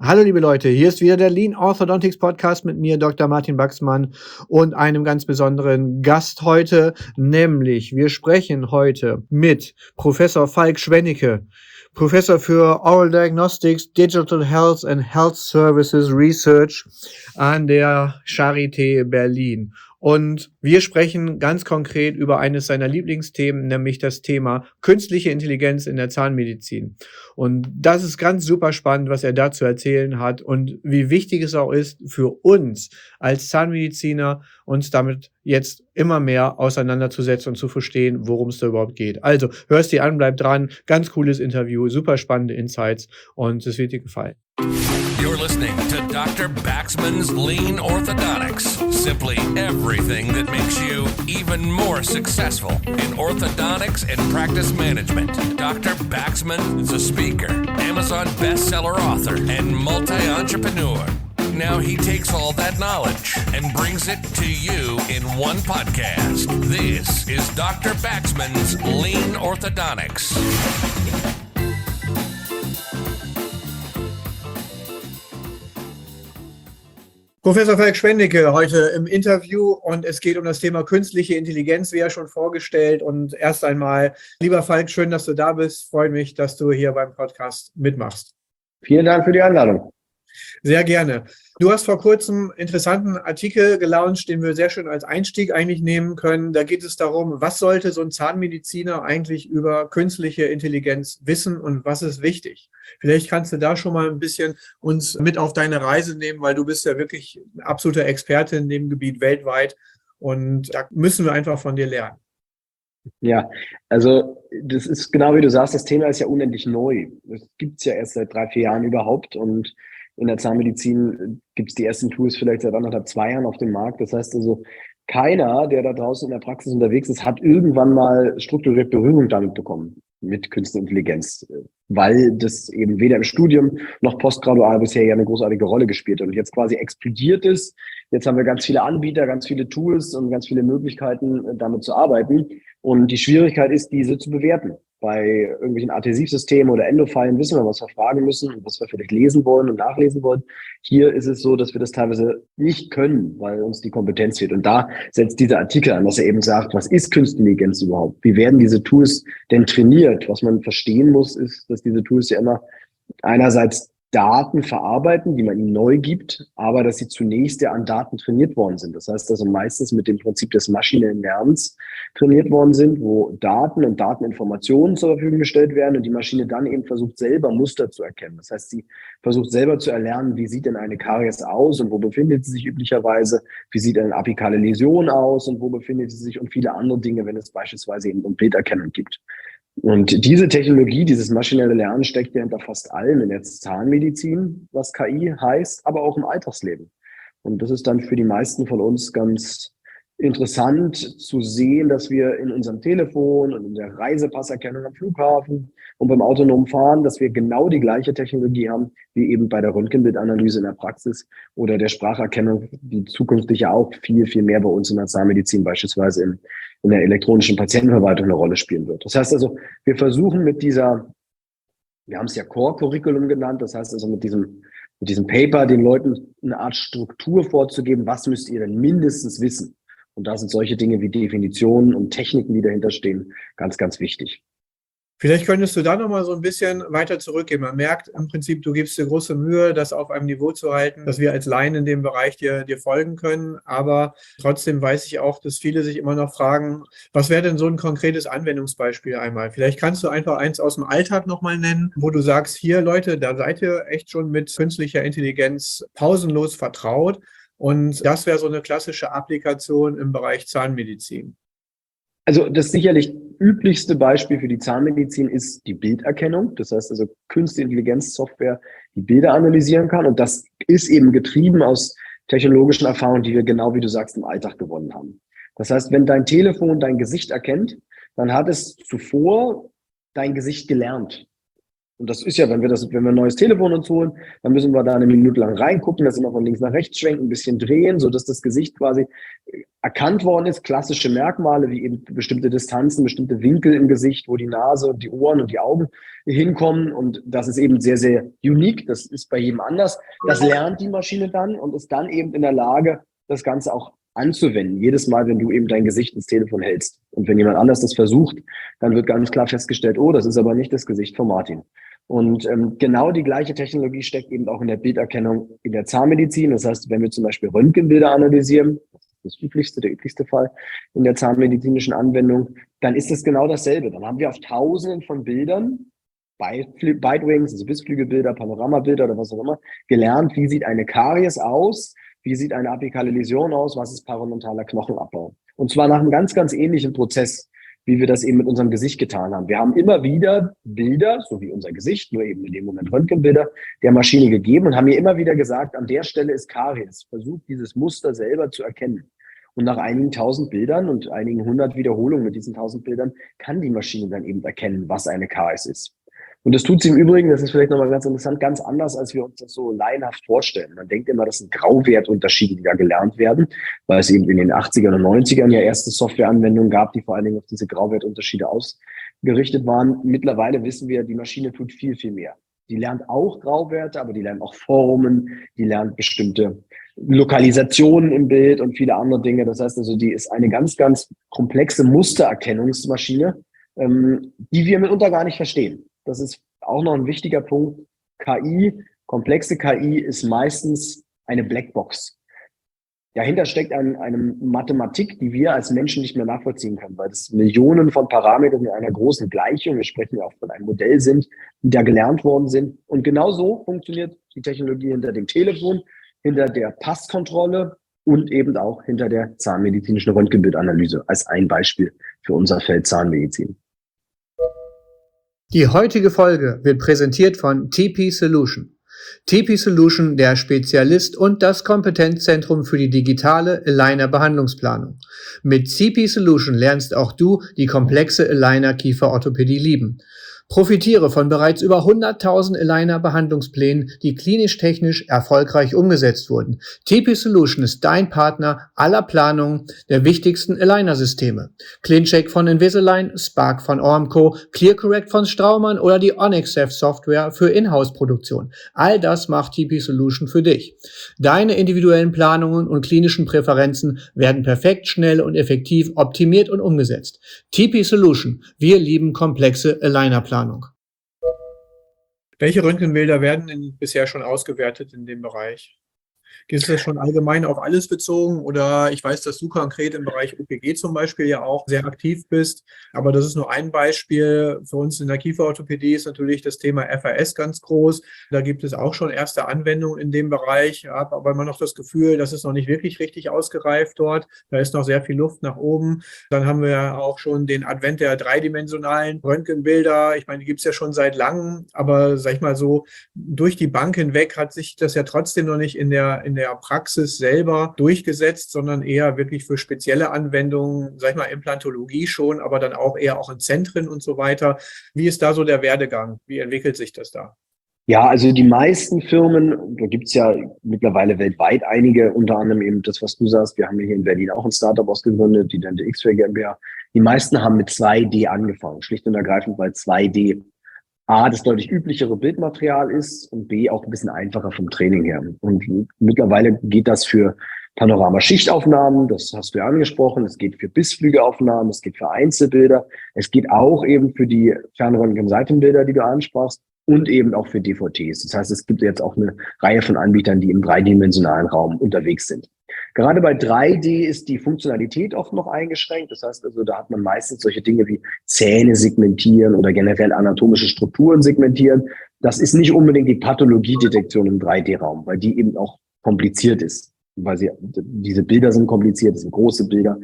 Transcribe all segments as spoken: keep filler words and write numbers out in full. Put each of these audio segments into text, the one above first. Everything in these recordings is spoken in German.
Hallo liebe Leute, hier ist wieder der Lean Orthodontics Podcast mit mir, Doktor Martin Baxmann, und einem ganz besonderen Gast heute, nämlich wir sprechen heute mit Professor Falk Schwennecke, Professor für Oral Diagnostics, Digital Health and Health Services Research an der Charité Berlin. Und wir sprechen ganz konkret über eines seiner Lieblingsthemen, nämlich das Thema künstliche Intelligenz in der Zahnmedizin. Und das ist ganz super spannend, was er da zu erzählen hat und wie wichtig es auch ist für uns als Zahnmediziner, uns damit jetzt immer mehr auseinanderzusetzen und zu verstehen, worum es da überhaupt geht. Also hörst dir an, bleib dran, ganz cooles Interview, super spannende Insights und es wird dir gefallen. You're listening to Doctor Baxman's Lean Orthodontics. Simply everything that makes you even more successful in orthodontics and practice management. Doctor Baxman is a speaker, Amazon bestseller author, and multi-entrepreneur. Now he takes all that knowledge and brings it to you in one podcast. This is Doctor Baxman's Lean Orthodontics. Professor Falk Schwennecke heute im Interview und es geht um das Thema künstliche Intelligenz, wie ja schon vorgestellt. Und erst einmal, lieber Falk, schön, dass du da bist. Freue mich, dass du hier beim Podcast mitmachst. Vielen Dank für die Einladung. Sehr gerne. Du hast vor kurzem einen interessanten Artikel gelauncht, den wir sehr schön als Einstieg eigentlich nehmen können. Da geht es darum, was sollte so ein Zahnmediziner eigentlich über künstliche Intelligenz wissen und was ist wichtig? Vielleicht kannst du da schon mal ein bisschen uns mit auf deine Reise nehmen, weil du bist ja wirklich ein absoluter Experte in dem Gebiet weltweit und da müssen wir einfach von dir lernen. Ja, also das ist genau wie du sagst, das Thema ist ja unendlich neu. Das gibt es ja erst seit drei, vier Jahren überhaupt und in der Zahnmedizin gibt es die ersten Tools vielleicht seit anderthalb, zwei Jahren auf dem Markt. Das heißt also, keiner, der da draußen in der Praxis unterwegs ist, hat irgendwann mal strukturiert Berührung damit bekommen, mit Künstliche Intelligenz, weil das eben weder im Studium noch postgradual bisher ja eine großartige Rolle gespielt hat und jetzt quasi explodiert ist. Jetzt haben wir ganz viele Anbieter, ganz viele Tools und ganz viele Möglichkeiten, damit zu arbeiten. Und die Schwierigkeit ist, diese zu bewerten. Bei irgendwelchen Adhäsivsystemen oder Endophilen wissen wir, was wir fragen müssen und was wir vielleicht lesen wollen und nachlesen wollen. Hier ist es so, dass wir das teilweise nicht können, weil uns die Kompetenz fehlt. Und da setzt dieser Artikel an, dass er eben sagt, was ist Künstliche Intelligenz überhaupt? Wie werden diese Tools denn trainiert? Was man verstehen muss, ist, dass diese Tools ja immer einerseits Daten verarbeiten, die man ihnen neu gibt, aber dass sie zunächst ja an Daten trainiert worden sind. Das heißt also meistens mit dem Prinzip des maschinellen Lernens trainiert worden sind, wo Daten und Dateninformationen zur Verfügung gestellt werden und die Maschine dann eben versucht, selber Muster zu erkennen. Das heißt, sie versucht selber zu erlernen, wie sieht denn eine Karies aus und wo befindet sie sich üblicherweise, wie sieht eine apikale Läsion aus und wo befindet sie sich und viele andere Dinge, wenn es beispielsweise eben um Bilderkennung gibt. Und diese Technologie, dieses maschinelle Lernen steckt ja hinter fast allem in der Zahnmedizin, was K I heißt, aber auch im Alltagsleben. Und das ist dann für die meisten von uns ganz interessant zu sehen, dass wir in unserem Telefon und in der Reisepasserkennung am Flughafen und beim autonomen Fahren, dass wir genau die gleiche Technologie haben, wie eben bei der Röntgenbildanalyse in der Praxis oder der Spracherkennung, die zukünftig ja auch viel, viel mehr bei uns in der Zahnmedizin beispielsweise in, in der elektronischen Patientenverwaltung eine Rolle spielen wird. Das heißt also, wir versuchen mit dieser, wir haben es ja Core-Curriculum genannt, das heißt also mit diesem, mit diesem Paper den Leuten eine Art Struktur vorzugeben, was müsst ihr denn mindestens wissen? Und da sind solche Dinge wie Definitionen und Techniken, die dahinter stehen, ganz, ganz wichtig. Vielleicht könntest du da noch mal so ein bisschen weiter zurückgehen. Man merkt im Prinzip, du gibst dir große Mühe, das auf einem Niveau zu halten, dass wir als Laien in dem Bereich dir, dir folgen können. Aber trotzdem weiß ich auch, dass viele sich immer noch fragen, was wäre denn so ein konkretes Anwendungsbeispiel einmal? Vielleicht kannst du einfach eins aus dem Alltag noch mal nennen, wo du sagst, hier Leute, da seid ihr echt schon mit künstlicher Intelligenz pausenlos vertraut. Und das wäre so eine klassische Applikation im Bereich Zahnmedizin. Also das sicherlich üblichste Beispiel für die Zahnmedizin ist die Bilderkennung. Das heißt also Künstliche Intelligenz-Software, die Bilder analysieren kann. Und das ist eben getrieben aus technologischen Erfahrungen, die wir genau wie du sagst im Alltag gewonnen haben. Das heißt, wenn dein Telefon dein Gesicht erkennt, dann hat es zuvor dein Gesicht gelernt. Und das ist ja, wenn wir das, wenn wir ein neues Telefon uns holen, dann müssen wir da eine Minute lang reingucken, das immer von links nach rechts schwenken, ein bisschen drehen, sodass das Gesicht quasi erkannt worden ist. Klassische Merkmale wie eben bestimmte Distanzen, bestimmte Winkel im Gesicht, wo die Nase und die Ohren und die Augen hinkommen. Und das ist eben sehr, sehr unique. Das ist bei jedem anders. Das lernt die Maschine dann und ist dann eben in der Lage, das Ganze auch anzuwenden. Jedes Mal, wenn du eben dein Gesicht ins Telefon hältst. Und wenn jemand anders das versucht, dann wird ganz klar festgestellt, oh, das ist aber nicht das Gesicht von Martin. Und ähm, genau die gleiche Technologie steckt eben auch in der Bilderkennung in der Zahnmedizin. Das heißt, wenn wir zum Beispiel Röntgenbilder analysieren, das ist das üblichste, der üblichste Fall in der zahnmedizinischen Anwendung, dann ist es genau dasselbe. Dann haben wir auf Tausenden von Bildern, Bitewings, also Bissflügelbilder, Panoramabilder oder was auch immer, gelernt, wie sieht eine Karies aus, wie sieht eine apikale Läsion aus, was ist parodontaler Knochenabbau. Und zwar nach einem ganz, ganz ähnlichen Prozess, wie wir das eben mit unserem Gesicht getan haben. Wir haben immer wieder Bilder, so wie unser Gesicht, nur eben in dem Moment Röntgenbilder, der Maschine gegeben und haben ihr immer wieder gesagt, an der Stelle ist Karies. Versucht dieses Muster selber zu erkennen. Und nach einigen tausend Bildern und einigen hundert Wiederholungen mit diesen tausend Bildern kann die Maschine dann eben erkennen, was eine Karies ist. Und das tut sie im Übrigen, das ist vielleicht nochmal ganz interessant, ganz anders, als wir uns das so laienhaft vorstellen. Man denkt immer, das sind Grauwertunterschiede, die da gelernt werden, weil es eben in den achtzigern und neunzigern ja erste Softwareanwendungen gab, die vor allen Dingen auf diese Grauwertunterschiede ausgerichtet waren. Mittlerweile wissen wir, die Maschine tut viel, viel mehr. Die lernt auch Grauwerte, aber die lernt auch Formen, die lernt bestimmte Lokalisationen im Bild und viele andere Dinge. Das heißt also, die ist eine ganz, ganz komplexe Mustererkennungsmaschine, ähm, die wir mitunter gar nicht verstehen. Das ist auch noch ein wichtiger Punkt. K I, komplexe K I ist meistens eine Blackbox. Dahinter steckt ein, eine Mathematik, die wir als Menschen nicht mehr nachvollziehen können, weil es Millionen von Parametern in einer großen Gleichung, wir sprechen ja auch von einem Modell sind, die da gelernt worden sind. Und genau so funktioniert die Technologie hinter dem Telefon, hinter der Passkontrolle und eben auch hinter der zahnmedizinischen Röntgenbildanalyse als ein Beispiel für unser Feld Zahnmedizin. Die heutige Folge wird präsentiert von T P Solution. T P Solution, der Spezialist und das Kompetenzzentrum für die digitale Aligner-Behandlungsplanung. Mit T P Solution lernst auch du die komplexe Aligner-Kieferorthopädie lieben. Profitiere von bereits über hunderttausend Aligner-Behandlungsplänen, die klinisch-technisch erfolgreich umgesetzt wurden. T P Solution ist dein Partner aller Planungen der wichtigsten Aligner-Systeme. CleanCheck von Invisalign, Spark von Ormco, ClearCorrect von Straumann oder die OnyxSafe-Software für Inhouse-Produktion. All das macht T P Solution für dich. Deine individuellen Planungen und klinischen Präferenzen werden perfekt, schnell und effektiv optimiert und umgesetzt. T P Solution. Wir lieben komplexe Aligner-Planung. Welche Röntgenbilder werden denn bisher schon ausgewertet in dem Bereich? Ist das schon allgemein auf alles bezogen oder ich weiß, dass du konkret im Bereich O P G zum Beispiel ja auch sehr aktiv bist, aber das ist nur ein Beispiel. Für uns in der Kieferorthopädie ist natürlich das Thema F A S ganz groß. Da gibt es auch schon erste Anwendungen in dem Bereich, ich habe aber immer noch das Gefühl, das ist noch nicht wirklich richtig ausgereift dort. Da ist noch sehr viel Luft nach oben. Dann haben wir auch schon den Advent der dreidimensionalen Röntgenbilder. Ich meine, die gibt es ja schon seit langem, aber sag ich mal so, durch die Bank hinweg hat sich das ja trotzdem noch nicht in der in der Praxis selber durchgesetzt, sondern eher wirklich für spezielle Anwendungen, sag ich mal Implantologie schon, aber dann auch eher auch in Zentren und so weiter. Wie ist da so der Werdegang? Wie entwickelt sich das da? Ja, also die meisten Firmen, da gibt's ja mittlerweile weltweit einige, unter anderem eben das, was du sagst, wir haben hier in Berlin auch ein Startup ausgegründet, die Dente X-Ray GmbH. Die meisten haben mit zwei D angefangen, schlicht und ergreifend, weil zwei D A, das deutlich üblichere Bildmaterial ist und B, auch ein bisschen einfacher vom Training her. Und mittlerweile geht das für Panoramaschichtaufnahmen, das hast du ja angesprochen, es geht für Bissflügeaufnahmen, es geht für Einzelbilder, es geht auch eben für die Fernröntgen-Seitenbilder, die du ansprachst und eben auch für D V Ts. Das heißt, es gibt jetzt auch eine Reihe von Anbietern, die im dreidimensionalen Raum unterwegs sind. Gerade bei drei D ist die Funktionalität oft noch eingeschränkt. Das heißt also, da hat man meistens solche Dinge wie Zähne segmentieren oder generell anatomische Strukturen segmentieren. Das ist nicht unbedingt die Pathologiedetektion im drei D-Raum, weil die eben auch kompliziert ist. Weil sie, diese Bilder sind kompliziert, das sind große Bilder.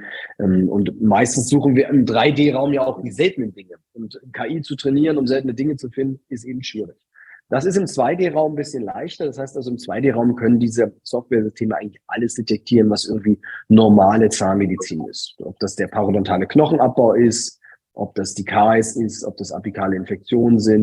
Und meistens suchen wir im drei D-Raum ja auch die seltenen Dinge. Und K I zu trainieren, um seltene Dinge zu finden, ist eben schwierig. Das ist im zwei D-Raum ein bisschen leichter. Das heißt also, im zwei D-Raum können diese Software-Systeme eigentlich alles detektieren, was irgendwie normale Zahnmedizin ist. Ob das der parodontale Knochenabbau ist, ob das die Karies ist, ob das apikale Infektionen sind.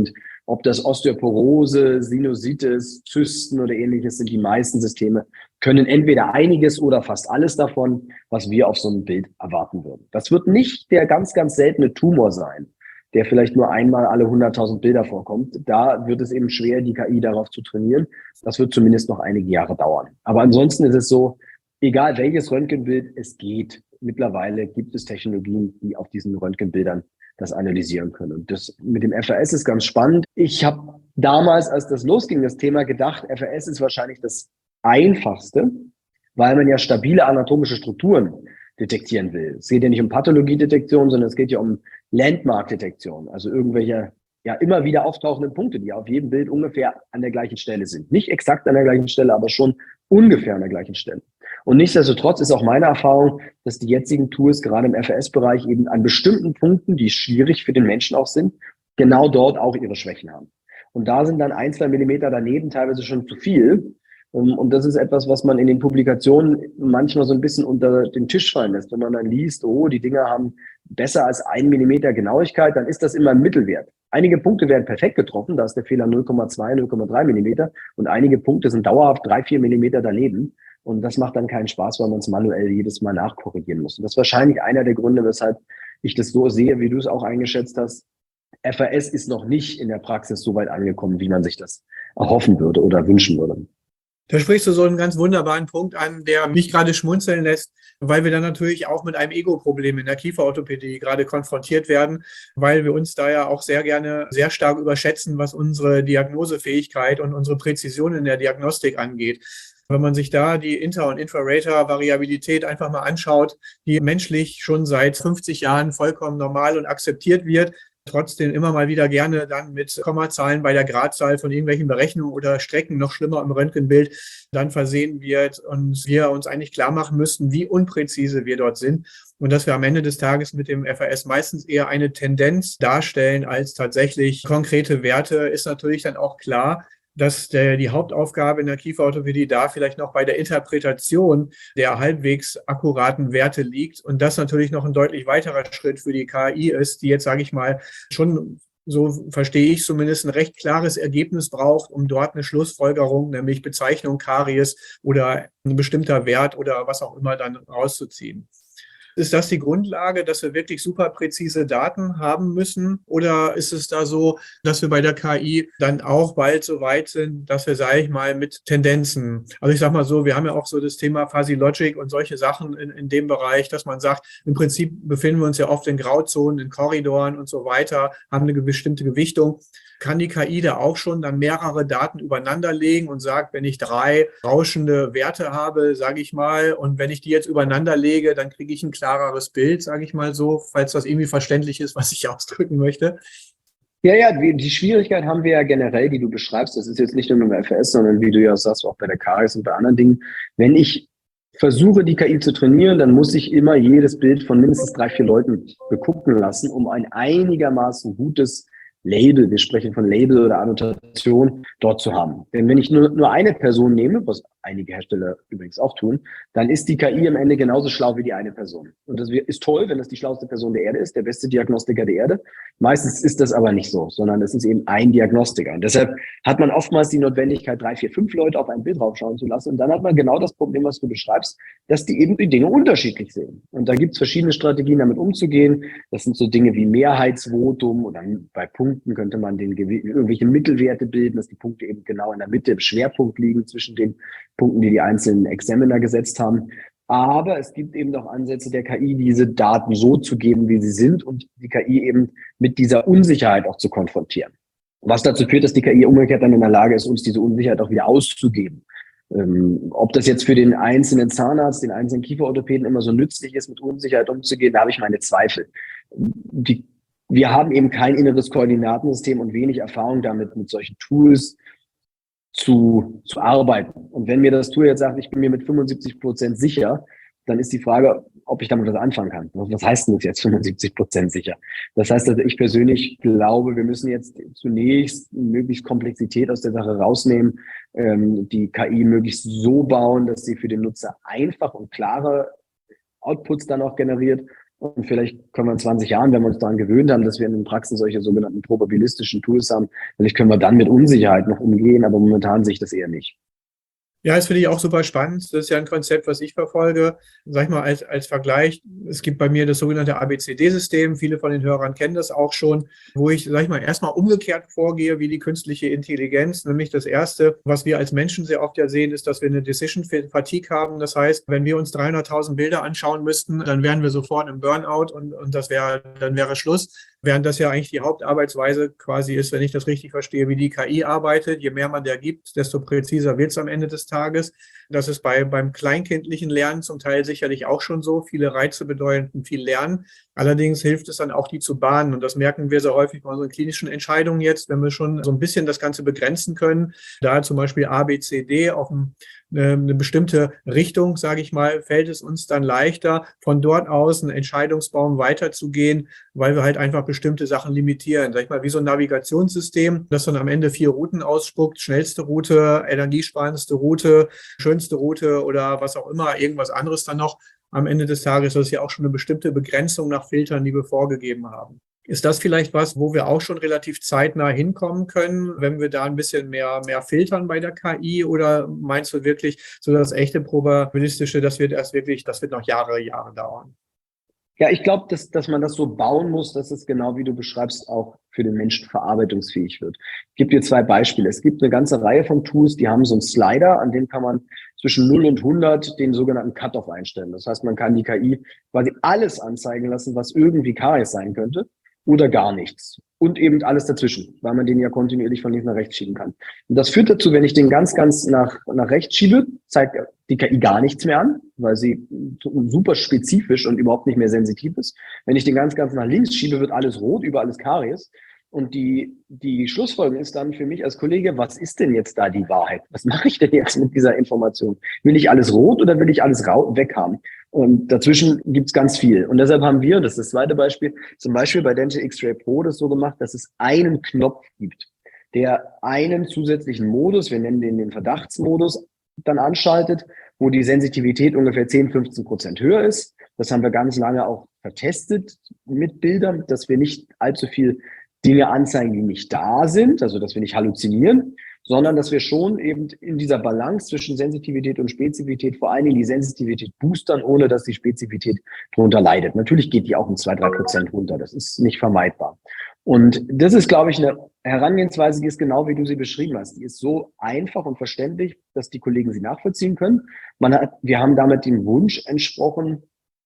Ob das Osteoporose, Sinusitis, Zysten oder ähnliches sind, die meisten Systeme können entweder einiges oder fast alles davon, was wir auf so einem Bild erwarten würden. Das wird nicht der ganz, ganz seltene Tumor sein, der vielleicht nur einmal alle hunderttausend Bilder vorkommt. Da wird es eben schwer, die K I darauf zu trainieren. Das wird zumindest noch einige Jahre dauern. Aber ansonsten ist es so, egal welches Röntgenbild es geht, mittlerweile gibt es Technologien, die auf diesen Röntgenbildern das analysieren können. Und das mit dem F A S ist ganz spannend. Ich habe damals, als das losging, das Thema gedacht, F A S ist wahrscheinlich das Einfachste, weil man ja stabile anatomische Strukturen detektieren will. Es geht ja nicht um Pathologiedetektion, sondern es geht ja um Landmark-Detektion, also irgendwelche ja immer wieder auftauchenden Punkte, die auf jedem Bild ungefähr an der gleichen Stelle sind. Nicht exakt an der gleichen Stelle, aber schon ungefähr an der gleichen Stelle. Und nichtsdestotrotz ist auch meine Erfahrung, dass die jetzigen Tools gerade im F A S-Bereich eben an bestimmten Punkten, die schwierig für den Menschen auch sind, genau dort auch ihre Schwächen haben. Und da sind dann ein, zwei Millimeter daneben teilweise schon zu viel. Und das ist etwas, was man in den Publikationen manchmal so ein bisschen unter den Tisch fallen lässt. Wenn man dann liest, oh, die Dinger haben besser als ein Millimeter Genauigkeit, dann ist das immer ein Mittelwert. Einige Punkte werden perfekt getroffen, da ist der Fehler null Komma zwei, null Komma drei Millimeter und einige Punkte sind dauerhaft drei, vier Millimeter daneben. Und das macht dann keinen Spaß, weil man es manuell jedes Mal nachkorrigieren muss. Und das ist wahrscheinlich einer der Gründe, weshalb ich das so sehe, wie du es auch eingeschätzt hast. F A S ist noch nicht in der Praxis so weit angekommen, wie man sich das erhoffen würde oder wünschen würde. Da sprichst du so einen ganz wunderbaren Punkt an, der mich gerade schmunzeln lässt, weil wir dann natürlich auch mit einem Ego-Problem in der Kieferorthopädie gerade konfrontiert werden, weil wir uns da ja auch sehr gerne sehr stark überschätzen, was unsere Diagnosefähigkeit und unsere Präzision in der Diagnostik angeht. Wenn man sich da die Inter- und Infrarotor-Variabilität einfach mal anschaut, die menschlich schon seit fünfzig Jahren vollkommen normal und akzeptiert wird, trotzdem immer mal wieder gerne dann mit Kommazahlen bei der Gradzahl von irgendwelchen Berechnungen oder Strecken, noch schlimmer im Röntgenbild, dann versehen wird und wir uns eigentlich klar machen müssten, wie unpräzise wir dort sind und dass wir am Ende des Tages mit dem F A S meistens eher eine Tendenz darstellen als tatsächlich konkrete Werte, ist natürlich dann auch klar, dass der, die Hauptaufgabe in der Kieferorthopädie da vielleicht noch bei der Interpretation der halbwegs akkuraten Werte liegt und das natürlich noch ein deutlich weiterer Schritt für die K I ist, die jetzt, sage ich mal, schon, so verstehe ich zumindest, ein recht klares Ergebnis braucht, um dort eine Schlussfolgerung, nämlich Bezeichnung Karies oder ein bestimmter Wert oder was auch immer dann rauszuziehen. Ist das die Grundlage, dass wir wirklich super präzise Daten haben müssen? Oder ist es da so, dass wir bei der K I dann auch bald so weit sind, dass wir, sage ich mal, mit Tendenzen, also ich sage mal so, wir haben ja auch so das Thema Fuzzy Logic und solche Sachen in, in dem Bereich, dass man sagt, im Prinzip befinden wir uns ja oft in Grauzonen, in Korridoren und so weiter, haben eine bestimmte Gewichtung. Kann die K I da auch schon dann mehrere Daten übereinander legen und sagt, wenn ich drei rauschende Werte habe, sage ich mal, und wenn ich die jetzt übereinander lege, dann kriege ich ein klareres Bild, sage ich mal so, falls das irgendwie verständlich ist, was ich ausdrücken möchte. Ja, ja, die Schwierigkeit haben wir ja generell, die du beschreibst. Das ist jetzt nicht nur beim F A S, sondern wie du ja sagst, auch bei der Karies und bei anderen Dingen. Wenn ich versuche, die K I zu trainieren, dann muss ich immer jedes Bild von mindestens drei, vier Leuten begucken lassen, um ein einigermaßen gutes Label, wir sprechen von Label oder Annotation, dort zu haben. Denn wenn ich nur, nur eine Person nehme, was einige Hersteller übrigens auch tun, dann ist die K I am Ende genauso schlau wie die eine Person. Und das ist toll, wenn das die schlauste Person der Erde ist, der beste Diagnostiker der Erde. Meistens ist das aber nicht so, sondern es ist eben ein Diagnostiker. Und deshalb hat man oftmals die Notwendigkeit, drei, vier, fünf Leute auf ein Bild draufschauen zu lassen. Und dann hat man genau das Problem, was du beschreibst, dass die eben die Dinge unterschiedlich sehen. Und da gibt es verschiedene Strategien, damit umzugehen. Das sind so Dinge wie Mehrheitsvotum oder bei Punkten könnte man den irgendwelche Mittelwerte bilden, dass die Punkte eben genau in der Mitte im Schwerpunkt liegen zwischen den Punkten, die die einzelnen Examiner gesetzt haben. Aber es gibt eben auch Ansätze der K I, diese Daten so zu geben, wie sie sind und die K I eben mit dieser Unsicherheit auch zu konfrontieren. Was dazu führt, dass die K I umgekehrt dann in der Lage ist, uns diese Unsicherheit auch wieder auszugeben. Ähm, ob das jetzt für den einzelnen Zahnarzt, den einzelnen Kieferorthopäden immer so nützlich ist, mit Unsicherheit umzugehen, da habe ich meine Zweifel. Die, wir haben eben kein inneres Koordinatensystem und wenig Erfahrung damit, mit solchen Tools zu, zu arbeiten. Und wenn mir das Tool jetzt sagt, ich bin mir mit fünfundsiebzig Prozent sicher, dann ist die Frage, ob ich damit was anfangen kann. Was heißt denn das jetzt fünfundsiebzig Prozent sicher? Das heißt, dass ich persönlich glaube, wir müssen jetzt zunächst möglichst Komplexität aus der Sache rausnehmen, ähm, die K I möglichst so bauen, dass sie für den Nutzer einfach und klare Outputs dann auch generiert Und vielleicht können wir in zwanzig Jahren, wenn wir uns daran gewöhnt haben, dass wir in den Praxen solche sogenannten probabilistischen Tools haben, vielleicht können wir dann mit Unsicherheit noch umgehen, aber momentan sehe ich das eher nicht. Ja, das finde ich auch super spannend. Das ist ja ein Konzept, was ich verfolge. Sag ich mal, als, als Vergleich, es gibt bei mir das sogenannte A B C D-System. Viele von den Hörern kennen das auch schon, wo ich, sag ich mal, erstmal umgekehrt vorgehe wie die künstliche Intelligenz. Nämlich das Erste, was wir als Menschen sehr oft ja sehen, ist, dass wir eine Decision Fatigue haben. Das heißt, wenn wir uns dreihunderttausend Bilder anschauen müssten, dann wären wir sofort im Burnout und, und das wäre, dann wäre Schluss. Während das ja eigentlich die Hauptarbeitsweise quasi ist, wenn ich das richtig verstehe, wie die K I arbeitet. Je mehr man der gibt, desto präziser wird es am Ende des Tages. Das ist bei, beim kleinkindlichen Lernen zum Teil sicherlich auch schon so. Viele Reize bedeuten viel Lernen. Allerdings hilft es dann auch, die zu bahnen. Und das merken wir sehr häufig bei unseren klinischen Entscheidungen jetzt, wenn wir schon so ein bisschen das Ganze begrenzen können. Da zum Beispiel A, B, C, D auf ein, eine bestimmte Richtung, sage ich mal, fällt es uns dann leichter, von dort aus einen Entscheidungsbaum weiterzugehen, weil wir halt einfach bestimmte Sachen limitieren. Sag ich mal, wie so ein Navigationssystem, das dann am Ende vier Routen ausspuckt, schnellste Route, energiesparendste Route, schönste Route oder was auch immer, irgendwas anderes dann noch. Am Ende des Tages ist das ja auch schon eine bestimmte Begrenzung nach Filtern, die wir vorgegeben haben. Ist das vielleicht was, wo wir auch schon relativ zeitnah hinkommen können, wenn wir da ein bisschen mehr, mehr filtern bei der K I? Oder meinst du wirklich, so das echte Probabilistische, das wird erst wirklich, das wird noch Jahre, Jahre dauern? Ja, ich glaube, dass, dass man das so bauen muss, dass es genau wie du beschreibst, auch für den Menschen verarbeitungsfähig wird. Ich gebe dir zwei Beispiele. Es gibt eine ganze Reihe von Tools, die haben so einen Slider, an dem kann man zwischen null und hundert den sogenannten Cut-off einstellen. Das heißt, man kann die K I quasi alles anzeigen lassen, was irgendwie Karies sein könnte oder gar nichts. Und eben alles dazwischen, weil man den ja kontinuierlich von links nach rechts schieben kann. Und das führt dazu, wenn ich den ganz, ganz nach, nach rechts schiebe, zeigt die K I gar nichts mehr an, weil sie super spezifisch und überhaupt nicht mehr sensitiv ist. Wenn ich den ganz, ganz nach links schiebe, wird alles rot, überall ist Karies. Und die, die Schlussfolgerung ist dann für mich als Kollege, was ist denn jetzt da die Wahrheit? Was mache ich denn jetzt mit dieser Information? Will ich alles rot oder will ich alles weg haben? Und dazwischen gibt's ganz viel. Und deshalb haben wir, das ist das zweite Beispiel, zum Beispiel bei Dental X-Ray Pro das so gemacht, dass es einen Knopf gibt, der einen zusätzlichen Modus, wir nennen den den Verdachtsmodus, dann anschaltet, wo die Sensitivität ungefähr zehn, fünfzehn Prozent höher ist. Das haben wir ganz lange auch vertestet mit Bildern, dass wir nicht allzu viel Dinge anzeigen, die nicht da sind, also dass wir nicht halluzinieren, sondern dass wir schon eben in dieser Balance zwischen Sensitivität und Spezifität vor allen Dingen die Sensitivität boostern, ohne dass die Spezifität darunter leidet. Natürlich geht die auch um zwei, drei Prozent runter, das ist nicht vermeidbar. Und das ist, glaube ich, eine Herangehensweise, die ist genau wie du sie beschrieben hast. Die ist so einfach und verständlich, dass die Kollegen sie nachvollziehen können. Man hat, wir haben damit den Wunsch entsprochen,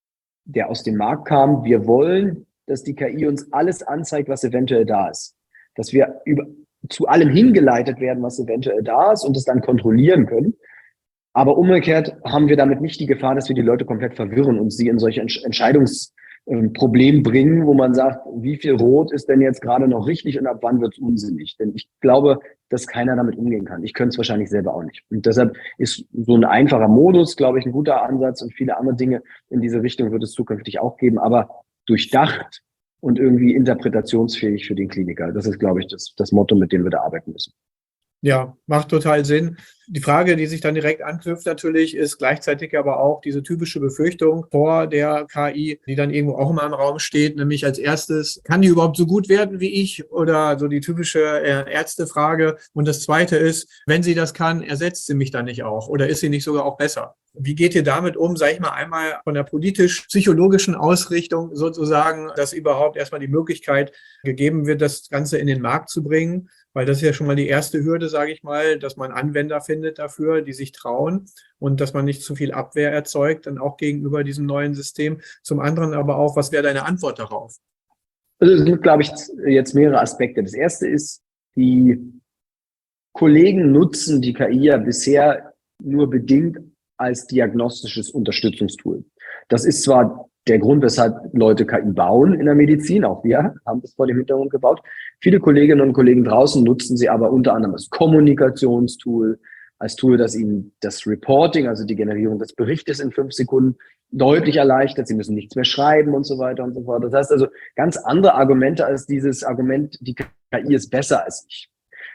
der aus dem Markt kam, wir wollen, dass die K I uns alles anzeigt, was eventuell da ist. Dass wir über, zu allem hingeleitet werden, was eventuell da ist und es dann kontrollieren können. Aber umgekehrt haben wir damit nicht die Gefahr, dass wir die Leute komplett verwirren und sie in solche Entsch- Entscheidungsprobleme bringen, wo man sagt, wie viel Rot ist denn jetzt gerade noch richtig und ab wann wird es unsinnig? Denn ich glaube, dass keiner damit umgehen kann. Ich könnte es wahrscheinlich selber auch nicht. Und deshalb ist so ein einfacher Modus, glaube ich, ein guter Ansatz und viele andere Dinge in diese Richtung wird es zukünftig auch geben. Aber durchdacht und irgendwie interpretationsfähig für den Kliniker. Das ist, glaube ich, das, das Motto, mit dem wir da arbeiten müssen. Ja, macht total Sinn. Die Frage, die sich dann direkt anknüpft natürlich, ist gleichzeitig aber auch diese typische Befürchtung vor der K I, die dann irgendwo auch immer im Raum steht, nämlich als erstes, kann die überhaupt so gut werden wie ich? Oder so die typische Ärztefrage. Und das Zweite ist, wenn sie das kann, ersetzt sie mich dann nicht auch? Oder ist sie nicht sogar auch besser? Wie geht ihr damit um, sage ich mal, einmal von der politisch-psychologischen Ausrichtung sozusagen, dass überhaupt erstmal die Möglichkeit gegeben wird, das Ganze in den Markt zu bringen? Weil das ist ja schon mal die erste Hürde, sage ich mal, dass man Anwender findet dafür, die sich trauen und dass man nicht zu viel Abwehr erzeugt, dann auch gegenüber diesem neuen System. Zum anderen aber auch, was wäre deine Antwort darauf? Also es gibt, glaube ich, jetzt mehrere Aspekte. Das erste ist, die Kollegen nutzen die K I ja bisher nur bedingt als diagnostisches Unterstützungstool. Das ist zwar der Grund, weshalb Leute K I bauen in der Medizin, auch wir haben das vor dem Hintergrund gebaut. Viele Kolleginnen und Kollegen draußen nutzen sie aber unter anderem als Kommunikationstool, als Tool, das ihnen das Reporting, also die Generierung des Berichtes in fünf Sekunden deutlich erleichtert. Sie müssen nichts mehr schreiben und so weiter und so fort. Das heißt also ganz andere Argumente als dieses Argument, die K I ist besser als ich.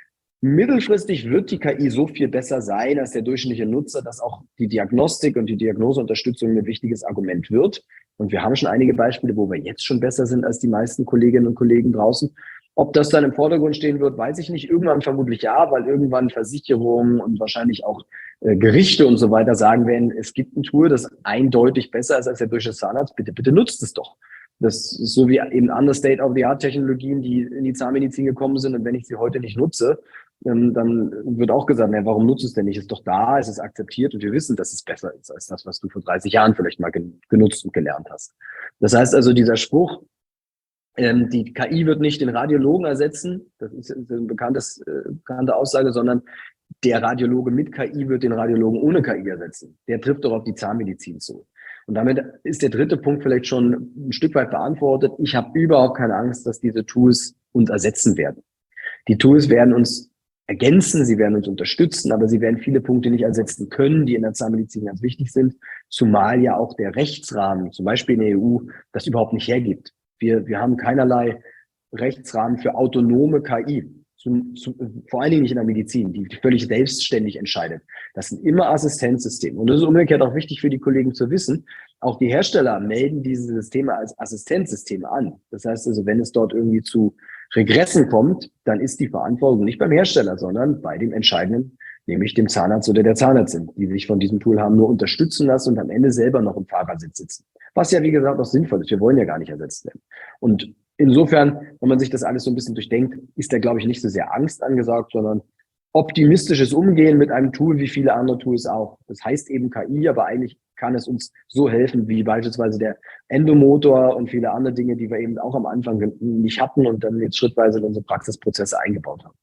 Mittelfristig wird die K I so viel besser sein als der durchschnittliche Nutzer, dass auch die Diagnostik und die Diagnoseunterstützung ein wichtiges Argument wird. Und wir haben schon einige Beispiele, wo wir jetzt schon besser sind als die meisten Kolleginnen und Kollegen draußen. Ob das dann im Vordergrund stehen wird, weiß ich nicht. Irgendwann vermutlich ja, weil irgendwann Versicherungen und wahrscheinlich auch äh, Gerichte und so weiter sagen werden, es gibt ein Tool, das eindeutig besser ist als der durchschnittliche Zahnarzt. Bitte, bitte nutzt es doch. Das ist so wie eben andere State-of-the-Art-Technologien, die in die Zahnmedizin gekommen sind. Und wenn ich sie heute nicht nutze, ähm, dann wird auch gesagt, na, warum nutzt es denn nicht? Ist doch da, es ist akzeptiert und wir wissen, dass es besser ist als das, was du vor dreißig Jahren vielleicht mal genutzt und gelernt hast. Das heißt also, dieser Spruch, Ähm, die K I wird nicht den Radiologen ersetzen, das ist eine bekanntes, äh, bekannte Aussage, sondern der Radiologe mit K I wird den Radiologen ohne K I ersetzen. Der trifft doch auf die Zahnmedizin zu. Und damit ist der dritte Punkt vielleicht schon ein Stück weit beantwortet. Ich habe überhaupt keine Angst, dass diese Tools uns ersetzen werden. Die Tools werden uns ergänzen, sie werden uns unterstützen, aber sie werden viele Punkte nicht ersetzen können, die in der Zahnmedizin ganz wichtig sind, zumal ja auch der Rechtsrahmen, zum Beispiel in der E U, das überhaupt nicht hergibt. Wir, wir haben keinerlei Rechtsrahmen für autonome K I, zu, zu, vor allen Dingen nicht in der Medizin, die, die völlig selbstständig entscheidet. Das sind immer Assistenzsysteme. Und das ist umgekehrt auch wichtig für die Kollegen zu wissen. Auch die Hersteller melden diese Systeme als Assistenzsysteme an. Das heißt also, wenn es dort irgendwie zu Regressen kommt, dann ist die Verantwortung nicht beim Hersteller, sondern bei dem Entscheidenden, nämlich dem Zahnarzt oder der Zahnärztin, die sich von diesem Tool haben nur unterstützen lassen und am Ende selber noch im Fahrersitz sitzen. Was ja, wie gesagt, auch sinnvoll ist. Wir wollen ja gar nicht ersetzt werden. Und insofern, wenn man sich das alles so ein bisschen durchdenkt, ist da, glaube ich, nicht so sehr Angst angesagt, sondern optimistisches Umgehen mit einem Tool wie viele andere Tools auch. Das heißt eben K I, aber eigentlich kann es uns so helfen, wie beispielsweise der Endomotor und viele andere Dinge, die wir eben auch am Anfang nicht hatten und dann jetzt schrittweise in unsere Praxisprozesse eingebaut haben.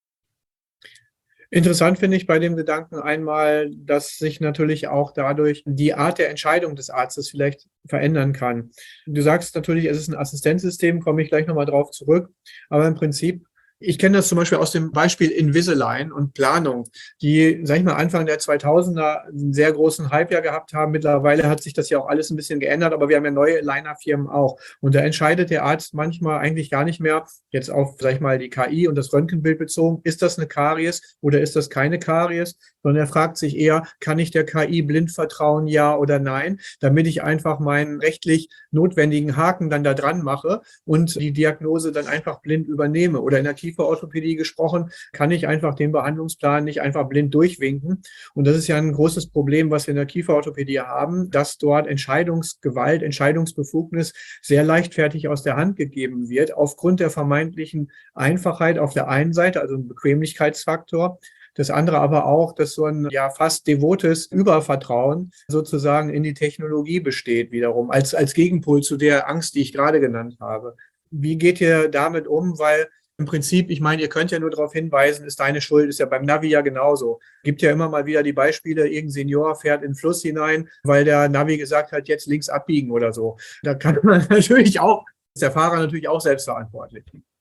Interessant finde ich bei dem Gedanken einmal, dass sich natürlich auch dadurch die Art der Entscheidung des Arztes vielleicht verändern kann. Du sagst natürlich, es ist ein Assistenzsystem, komme ich gleich nochmal drauf zurück, aber im Prinzip, ich kenne das zum Beispiel aus dem Beispiel Invisalign und Planung, die, sag ich mal, Anfang der zweitausender einen sehr großen Hype ja gehabt haben. Mittlerweile hat sich das ja auch alles ein bisschen geändert, aber wir haben ja neue Liner-Firmen auch. Und da entscheidet der Arzt manchmal eigentlich gar nicht mehr, jetzt auf, sag ich mal, die K I und das Röntgenbild bezogen, ist das eine Karies oder ist das keine Karies, sondern er fragt sich eher, kann ich der K I blind vertrauen, ja oder nein, damit ich einfach meinen rechtlich notwendigen Haken dann da dran mache und die Diagnose dann einfach blind übernehme. Oder in der Kieferorthopädie gesprochen, kann ich einfach den Behandlungsplan nicht einfach blind durchwinken. Und das ist ja ein großes Problem, was wir in der Kieferorthopädie haben, dass dort Entscheidungsgewalt, Entscheidungsbefugnis sehr leichtfertig aus der Hand gegeben wird, aufgrund der vermeintlichen Einfachheit auf der einen Seite, also ein Bequemlichkeitsfaktor. Das andere aber auch, dass so ein ja fast devotes Übervertrauen sozusagen in die Technologie besteht wiederum, als, als Gegenpol zu der Angst, die ich gerade genannt habe. Wie geht ihr damit um? Weil im Prinzip, ich meine, ihr könnt ja nur darauf hinweisen, ist deine Schuld, ist ja beim Navi ja genauso. Gibt ja immer mal wieder die Beispiele, irgendein Senior fährt in den Fluss hinein, weil der Navi gesagt hat, jetzt links abbiegen oder so. Da kann man natürlich auch, ist der Fahrer natürlich auch selbstverantwortlich.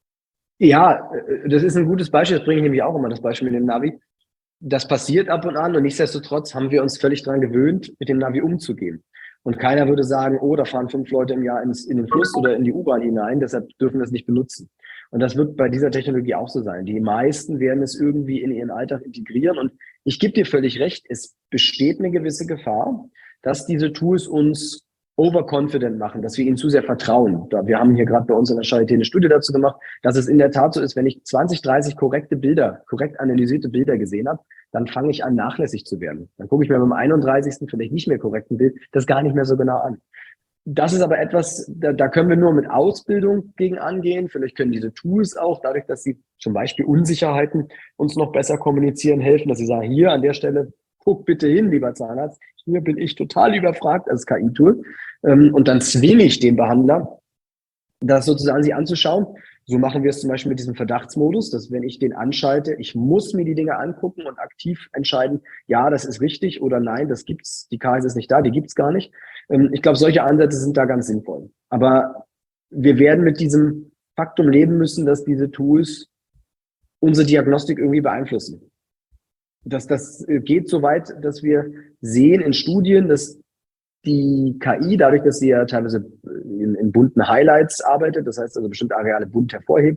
Ja, das ist ein gutes Beispiel, das bringe ich nämlich auch immer, das Beispiel mit dem Navi. Das passiert ab und an und nichtsdestotrotz haben wir uns völlig daran gewöhnt, mit dem Navi umzugehen. Und keiner würde sagen, oh, da fahren fünf Leute im Jahr ins, in den Fluss oder in die U-Bahn hinein, deshalb dürfen wir es nicht benutzen. Und das wird bei dieser Technologie auch so sein. Die meisten werden es irgendwie in ihren Alltag integrieren. Und ich gebe dir völlig recht, es besteht eine gewisse Gefahr, dass diese Tools uns overconfident machen, dass wir ihnen zu sehr vertrauen. Wir haben hier gerade bei uns in der Charité eine Studie dazu gemacht, dass es in der Tat so ist, wenn ich zwanzig, dreißig korrekte Bilder, korrekt analysierte Bilder gesehen habe, dann fange ich an, nachlässig zu werden. Dann gucke ich mir beim einunddreißigsten vielleicht nicht mehr korrekten Bild das gar nicht mehr so genau an. Das ist aber etwas, da, da können wir nur mit Ausbildung gegen angehen. Vielleicht können diese Tools auch, dadurch, dass sie zum Beispiel Unsicherheiten uns noch besser kommunizieren, helfen, dass sie sagen, hier an der Stelle, guck bitte hin, lieber Zahnarzt, hier bin ich total überfragt als K I-Tool. Und dann zwinge ich den Behandler, das sozusagen sich anzuschauen. So machen wir es zum Beispiel mit diesem Verdachtsmodus, dass wenn ich den anschalte, ich muss mir die Dinge angucken und aktiv entscheiden, ja, das ist richtig oder nein, das gibt's, die K I ist nicht da, die gibt's gar nicht. Ich glaube, solche Ansätze sind da ganz sinnvoll. Aber wir werden mit diesem Faktum leben müssen, dass diese Tools unsere Diagnostik irgendwie beeinflussen. Das, das geht so weit, dass wir sehen in Studien, dass die K I, dadurch, dass sie ja teilweise in, in bunten Highlights arbeitet, das heißt also bestimmte Areale bunt hervorhebt,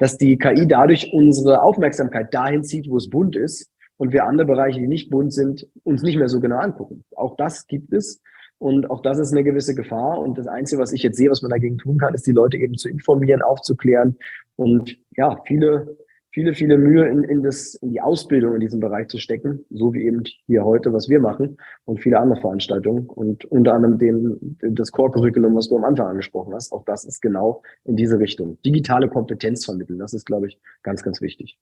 dass die K I dadurch unsere Aufmerksamkeit dahin zieht, wo es bunt ist und wir andere Bereiche, die nicht bunt sind, uns nicht mehr so genau angucken. Auch das gibt es und auch das ist eine gewisse Gefahr und das Einzige, was ich jetzt sehe, was man dagegen tun kann, ist die Leute eben zu informieren, aufzuklären und ja, viele viele, viele Mühe in, in, das, in die Ausbildung in diesem Bereich zu stecken, so wie eben hier heute, was wir machen und viele andere Veranstaltungen und unter anderem den, das Core-Curriculum, was du am Anfang angesprochen hast, auch das ist genau in diese Richtung. Digitale Kompetenz vermitteln, das ist, glaube ich, ganz, ganz wichtig.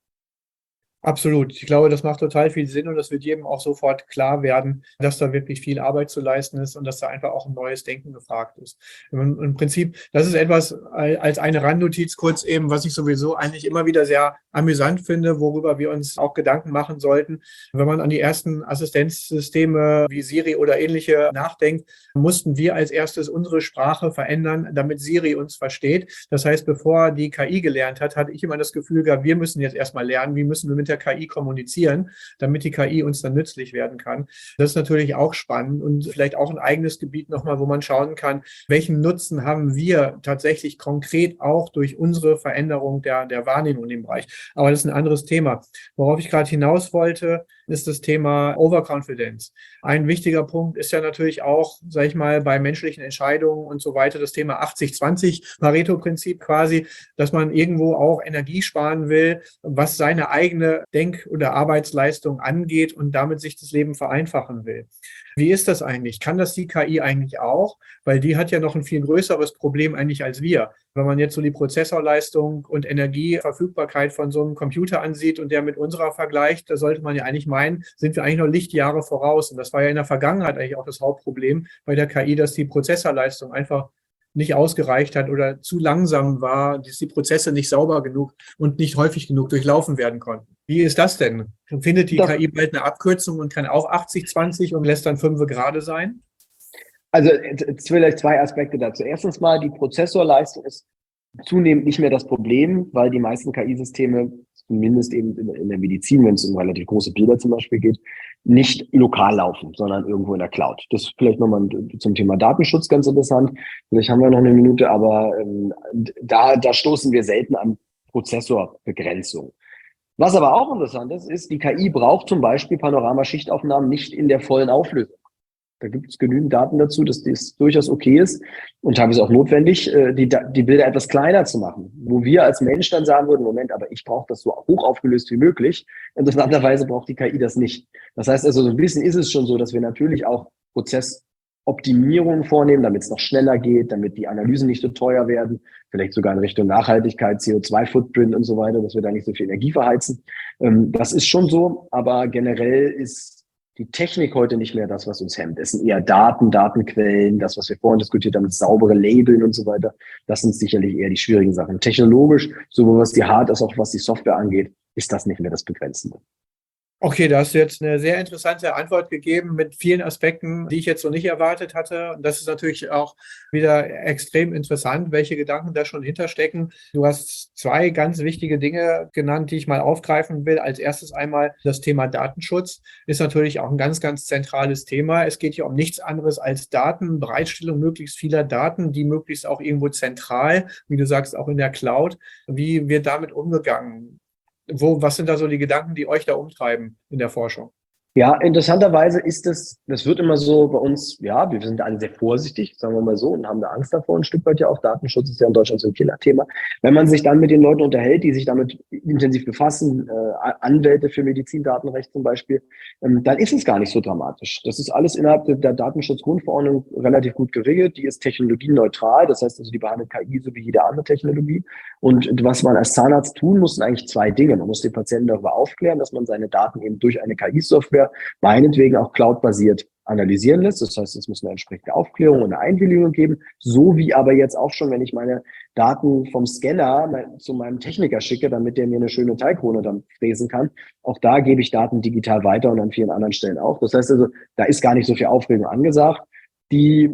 Absolut. Ich glaube, das macht total viel Sinn und das wird jedem auch sofort klar werden, dass da wirklich viel Arbeit zu leisten ist und dass da einfach auch ein neues Denken gefragt ist. Im Prinzip, das ist etwas als eine Randnotiz kurz eben, was ich sowieso eigentlich immer wieder sehr amüsant finde, worüber wir uns auch Gedanken machen sollten. Wenn man an die ersten Assistenzsysteme wie Siri oder ähnliche nachdenkt, mussten wir als erstes unsere Sprache verändern, damit Siri uns versteht. Das heißt, bevor die K I gelernt hat, hatte ich immer das Gefühl gehabt, wir müssen jetzt erstmal lernen, wie müssen wir mit der K I kommunizieren, damit die K I uns dann nützlich werden kann. Das ist natürlich auch spannend und vielleicht auch ein eigenes Gebiet nochmal, wo man schauen kann, welchen Nutzen haben wir tatsächlich konkret auch durch unsere Veränderung der, der Wahrnehmung in dem Bereich. Aber das ist ein anderes Thema. Worauf ich gerade hinaus wollte, ist das Thema Overconfidence. Ein wichtiger Punkt ist ja natürlich auch, sage ich mal, bei menschlichen Entscheidungen und so weiter, das Thema achtzig zwanzig Pareto-Prinzip quasi, dass man irgendwo auch Energie sparen will, was seine eigene Denk- oder Arbeitsleistung angeht und damit sich das Leben vereinfachen will. Wie ist das eigentlich? Kann das die K I eigentlich auch? Weil die hat ja noch ein viel größeres Problem eigentlich als wir. Wenn man jetzt so die Prozessorleistung und Energieverfügbarkeit von so einem Computer ansieht und der mit unserer vergleicht, da sollte man ja eigentlich meinen, sind wir eigentlich noch Lichtjahre voraus. Und das war ja in der Vergangenheit eigentlich auch das Hauptproblem bei der K I, dass die Prozessorleistung einfach nicht ausgereicht hat oder zu langsam war, dass die Prozesse nicht sauber genug und nicht häufig genug durchlaufen werden konnten. Wie ist das denn? Findet die Doch. K I bald eine Abkürzung und kann auch achtzig zwanzig und lässt dann fünf gerade sein? Also jetzt vielleicht zwei Aspekte dazu. Erstens mal, die Prozessorleistung ist zunehmend nicht mehr das Problem, weil die meisten K I-Systeme, zumindest eben in der Medizin, wenn es um relativ große Bilder zum Beispiel geht, nicht lokal laufen, sondern irgendwo in der Cloud. Das ist vielleicht nochmal zum Thema Datenschutz ganz interessant. Vielleicht haben wir noch eine Minute, aber ähm, da, da stoßen wir selten an Prozessorbegrenzung. Was aber auch interessant ist, ist, die K I braucht zum Beispiel Panoramaschichtaufnahmen nicht in der vollen Auflösung. Da gibt es genügend Daten dazu, dass das durchaus okay ist und teilweise auch notwendig, die, die Bilder etwas kleiner zu machen. Wo wir als Mensch dann sagen würden, Moment, aber ich brauche das so hoch aufgelöst wie möglich. Interessanterweise braucht die K I das nicht. Das heißt also, so ein bisschen ist es schon so, dass wir natürlich auch Prozessoptimierungen vornehmen, damit es noch schneller geht, damit die Analysen nicht so teuer werden, vielleicht sogar in Richtung Nachhaltigkeit, C O zwei Footprint und so weiter, dass wir da nicht so viel Energie verheizen. Das ist schon so, aber generell ist die Technik heute nicht mehr das, was uns hemmt. Es sind eher Daten, Datenquellen, das, was wir vorhin diskutiert haben, saubere Labeln und so weiter. Das sind sicherlich eher die schwierigen Sachen. Technologisch, sowohl was die Hard- als auch was die Software angeht, ist das nicht mehr das Begrenzende. Okay, da hast du jetzt eine sehr interessante Antwort gegeben mit vielen Aspekten, die ich jetzt so nicht erwartet hatte. Und das ist natürlich auch wieder extrem interessant, welche Gedanken da schon hinterstecken. Du hast zwei ganz wichtige Dinge genannt, die ich mal aufgreifen will. Als erstes einmal das Thema Datenschutz ist natürlich auch ein ganz, ganz zentrales Thema. Es geht hier um nichts anderes als Daten, Bereitstellung möglichst vieler Daten, die möglichst auch irgendwo zentral, wie du sagst, auch in der Cloud. Wie wird damit umgegangen? Wo, was sind da so die Gedanken, die euch da umtreiben in der Forschung? Ja, interessanterweise ist das, das wird immer so bei uns, ja, wir sind alle sehr vorsichtig, sagen wir mal so, und haben da Angst davor ein Stück weit ja auch. Datenschutz ist ja in Deutschland so ein Killerthema. Wenn man sich dann mit den Leuten unterhält, die sich damit intensiv befassen, äh, Anwälte für Medizindatenrecht zum Beispiel, ähm, dann ist es gar nicht so dramatisch. Das ist alles innerhalb der, der Datenschutzgrundverordnung relativ gut geregelt. Die ist technologieneutral, das heißt also, die behandelt K I so wie jede andere Technologie. Und was man als Zahnarzt tun muss, sind eigentlich zwei Dinge. Man muss den Patienten darüber aufklären, dass man seine Daten eben durch eine K I-Software meinetwegen auch cloudbasiert analysieren lässt. Das heißt, es muss eine entsprechende Aufklärung und eine Einwilligung geben, so wie aber jetzt auch schon, wenn ich meine Daten vom Scanner zu meinem Techniker schicke, damit der mir eine schöne Teigkrone dann fräsen kann. Auch da gebe ich Daten digital weiter und an vielen anderen Stellen auch. Das heißt also, da ist gar nicht so viel Aufregung angesagt. Die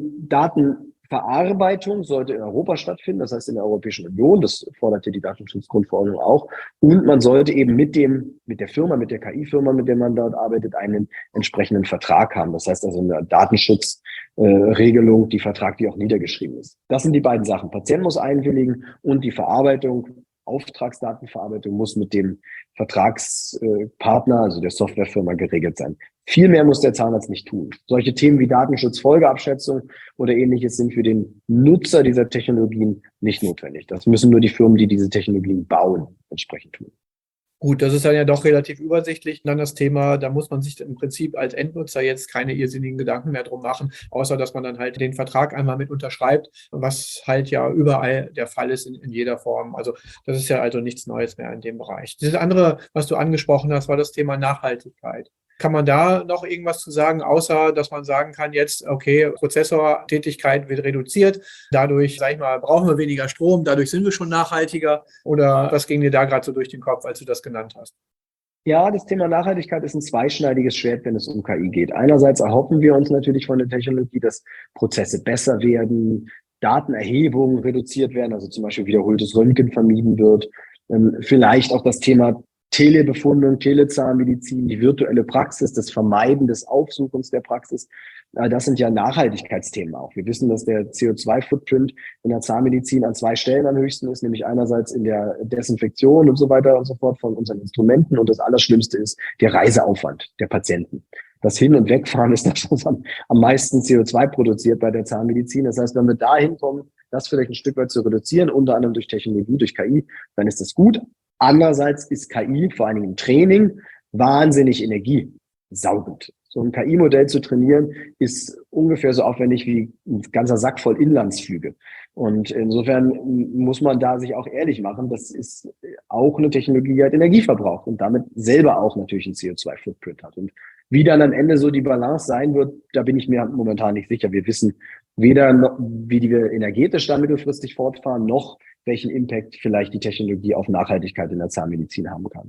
Datenverarbeitung sollte in Europa stattfinden, das heißt in der Europäischen Union, das forderte die Datenschutzgrundverordnung auch. Und man sollte eben mit dem, mit der Firma, mit der K I-Firma, mit der man dort arbeitet, einen entsprechenden Vertrag haben. Das heißt also eine Datenschutzregelung, äh, die vertraglich auch niedergeschrieben ist. Das sind die beiden Sachen. Patient muss einwilligen und die Verarbeitung Auftragsdatenverarbeitung muss mit dem Vertragspartner, also der Softwarefirma, geregelt sein. Viel mehr muss der Zahnarzt nicht tun. Solche Themen wie Datenschutz, Folgeabschätzung oder ähnliches sind für den Nutzer dieser Technologien nicht notwendig. Das müssen nur die Firmen, die diese Technologien bauen, entsprechend tun. Gut, das ist dann ja doch relativ übersichtlich. Dann das Thema, da muss man sich im Prinzip als Endnutzer jetzt keine irrsinnigen Gedanken mehr drum machen, außer dass man dann halt den Vertrag einmal mit unterschreibt, was halt ja überall der Fall ist in, in jeder Form. Also das ist ja also nichts Neues mehr in dem Bereich. Das andere, was du angesprochen hast, war das Thema Nachhaltigkeit. Kann man da noch irgendwas zu sagen, außer dass man sagen kann jetzt, okay, Prozessortätigkeit wird reduziert, dadurch, sag ich mal, brauchen wir weniger Strom, dadurch sind wir schon nachhaltiger? Oder was ging dir da gerade so durch den Kopf, als du das genannt hast? Ja, das Thema Nachhaltigkeit ist ein zweischneidiges Schwert, wenn es um K I geht. Einerseits erhoffen wir uns natürlich von der Technologie, dass Prozesse besser werden, Datenerhebungen reduziert werden, also zum Beispiel wiederholtes Röntgen vermieden wird, vielleicht auch das Thema Telebefundung, Telezahnmedizin, die virtuelle Praxis, das Vermeiden des Aufsuchens der Praxis, das sind ja Nachhaltigkeitsthemen auch. Wir wissen, dass der C O zwei Footprint in der Zahnmedizin an zwei Stellen am höchsten ist, nämlich einerseits in der Desinfektion und so weiter und so fort von unseren Instrumenten und das Allerschlimmste ist der Reiseaufwand der Patienten. Das Hin- und Wegfahren ist das, was am, am meisten C O zwei produziert bei der Zahnmedizin. Das heißt, wenn wir da hinkommen, das vielleicht ein Stück weit zu reduzieren, unter anderem durch Technologie, durch K I, dann ist das gut. Andererseits ist K I, vor allen Dingen im Training, wahnsinnig energiesaugend. So ein K I-Modell zu trainieren, ist ungefähr so aufwendig wie ein ganzer Sack voll Inlandsflüge. Und insofern muss man da sich auch ehrlich machen, das ist auch eine Technologie, die halt Energie verbraucht und damit selber auch natürlich einen C O zwei Footprint hat. Und wie dann am Ende so die Balance sein wird, da bin ich mir momentan nicht sicher. Wir wissen weder, noch, wie die wir energetisch da mittelfristig fortfahren, noch welchen Impact vielleicht die Technologie auf Nachhaltigkeit in der Zahnmedizin haben kann.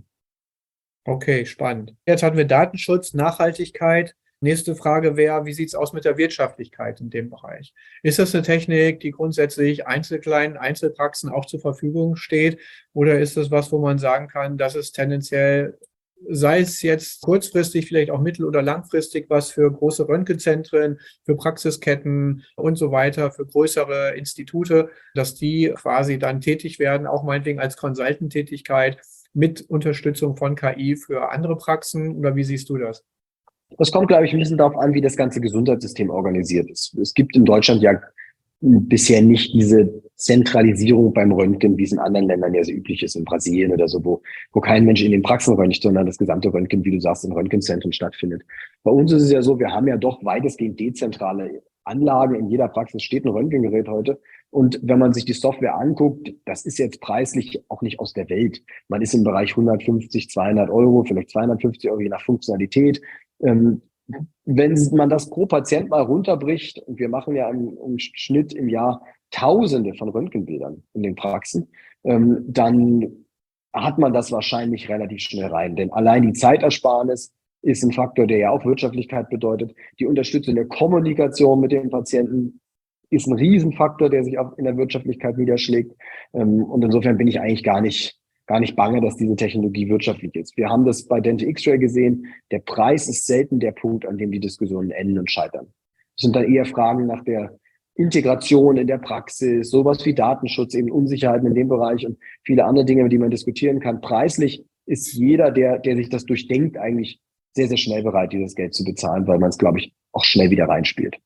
Okay, spannend. Jetzt hatten wir Datenschutz, Nachhaltigkeit. Nächste Frage wäre, wie sieht es aus mit der Wirtschaftlichkeit in dem Bereich? Ist das eine Technik, die grundsätzlich einzelkleinen Einzelpraxen auch zur Verfügung steht? Oder ist das was, wo man sagen kann, dass es tendenziell, sei es jetzt kurzfristig, vielleicht auch mittel- oder langfristig, was für große Röntgenzentren, für Praxisketten und so weiter, für größere Institute, dass die quasi dann tätig werden, auch meinetwegen als Consultant-Tätigkeit mit Unterstützung von K I für andere Praxen? Oder wie siehst du das? Das kommt, glaube ich, ein bisschen darauf an, wie das ganze Gesundheitssystem organisiert ist. Es gibt in Deutschland ja bisher nicht diese Zentralisierung beim Röntgen, wie es in anderen Ländern ja so üblich ist, in Brasilien oder so, wo, wo kein Mensch in den Praxen röntgt, sondern das gesamte Röntgen, wie du sagst, in Röntgenzentren stattfindet. Bei uns ist es ja so, wir haben ja doch weitestgehend dezentrale Anlagen. In jeder Praxis steht ein Röntgengerät heute. Und wenn man sich die Software anguckt, das ist jetzt preislich auch nicht aus der Welt. Man ist im Bereich hundertfünfzig, zweihundert Euro, vielleicht zweihundertfünfzig Euro, je nach Funktionalität. Ähm, wenn man das pro Patient mal runterbricht, und wir machen ja im, im Schnitt im Jahr Tausende von Röntgenbildern in den Praxen, ähm, dann hat man das wahrscheinlich relativ schnell rein. Denn allein die Zeitersparnis ist ein Faktor, der ja auch Wirtschaftlichkeit bedeutet. Die Unterstützung der Kommunikation mit den Patienten ist ein Riesenfaktor, der sich auch in der Wirtschaftlichkeit niederschlägt. Ähm, und insofern bin ich eigentlich gar nicht gar nicht bange, dass diese Technologie wirtschaftlich ist. Wir haben das bei Dental X-Ray gesehen. Der Preis ist selten der Punkt, an dem die Diskussionen enden und scheitern. Es sind dann eher Fragen nach der Integration in der Praxis, sowas wie Datenschutz, eben Unsicherheiten in dem Bereich und viele andere Dinge, über die man diskutieren kann. Preislich ist jeder, der, der sich das durchdenkt, eigentlich sehr, sehr schnell bereit, dieses Geld zu bezahlen, weil man es, glaube ich, auch schnell wieder reinspielt.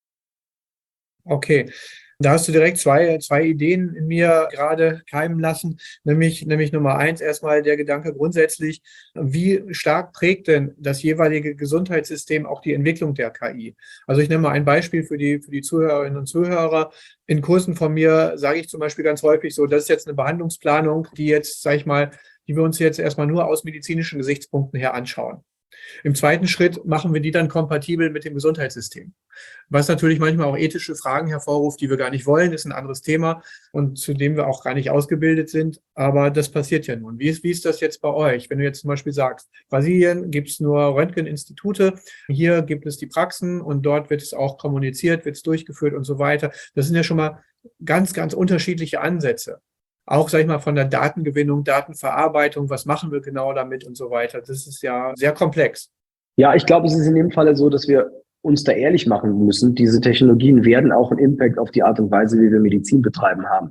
Okay. Da hast du direkt zwei, zwei Ideen in mir gerade keimen lassen, nämlich, nämlich Nummer eins, erstmal der Gedanke grundsätzlich, wie stark prägt denn das jeweilige Gesundheitssystem auch die Entwicklung der K I? Also ich nehme mal ein Beispiel für die, für die Zuhörerinnen und Zuhörer. In Kursen von mir sage ich zum Beispiel ganz häufig so, das ist jetzt eine Behandlungsplanung, die jetzt, sage ich mal, die wir uns jetzt erstmal nur aus medizinischen Gesichtspunkten her anschauen. Im zweiten Schritt machen wir die dann kompatibel mit dem Gesundheitssystem. Was natürlich manchmal auch ethische Fragen hervorruft, die wir gar nicht wollen, ist ein anderes Thema und zu dem wir auch gar nicht ausgebildet sind. Aber das passiert ja nun. Wie ist, wie ist das jetzt bei euch? Wenn du jetzt zum Beispiel sagst, Brasilien gibt es nur Röntgeninstitute, hier gibt es die Praxen und dort wird es auch kommuniziert, wird es durchgeführt und so weiter. Das sind ja schon mal ganz, ganz unterschiedliche Ansätze. Auch, sag ich mal, von der Datengewinnung, Datenverarbeitung, was machen wir genau damit und so weiter. Das ist ja sehr komplex. Ja, ich glaube, es ist in dem Falle so, dass wir uns da ehrlich machen müssen. Diese Technologien werden auch einen Impact auf die Art und Weise, wie wir Medizin betreiben, haben.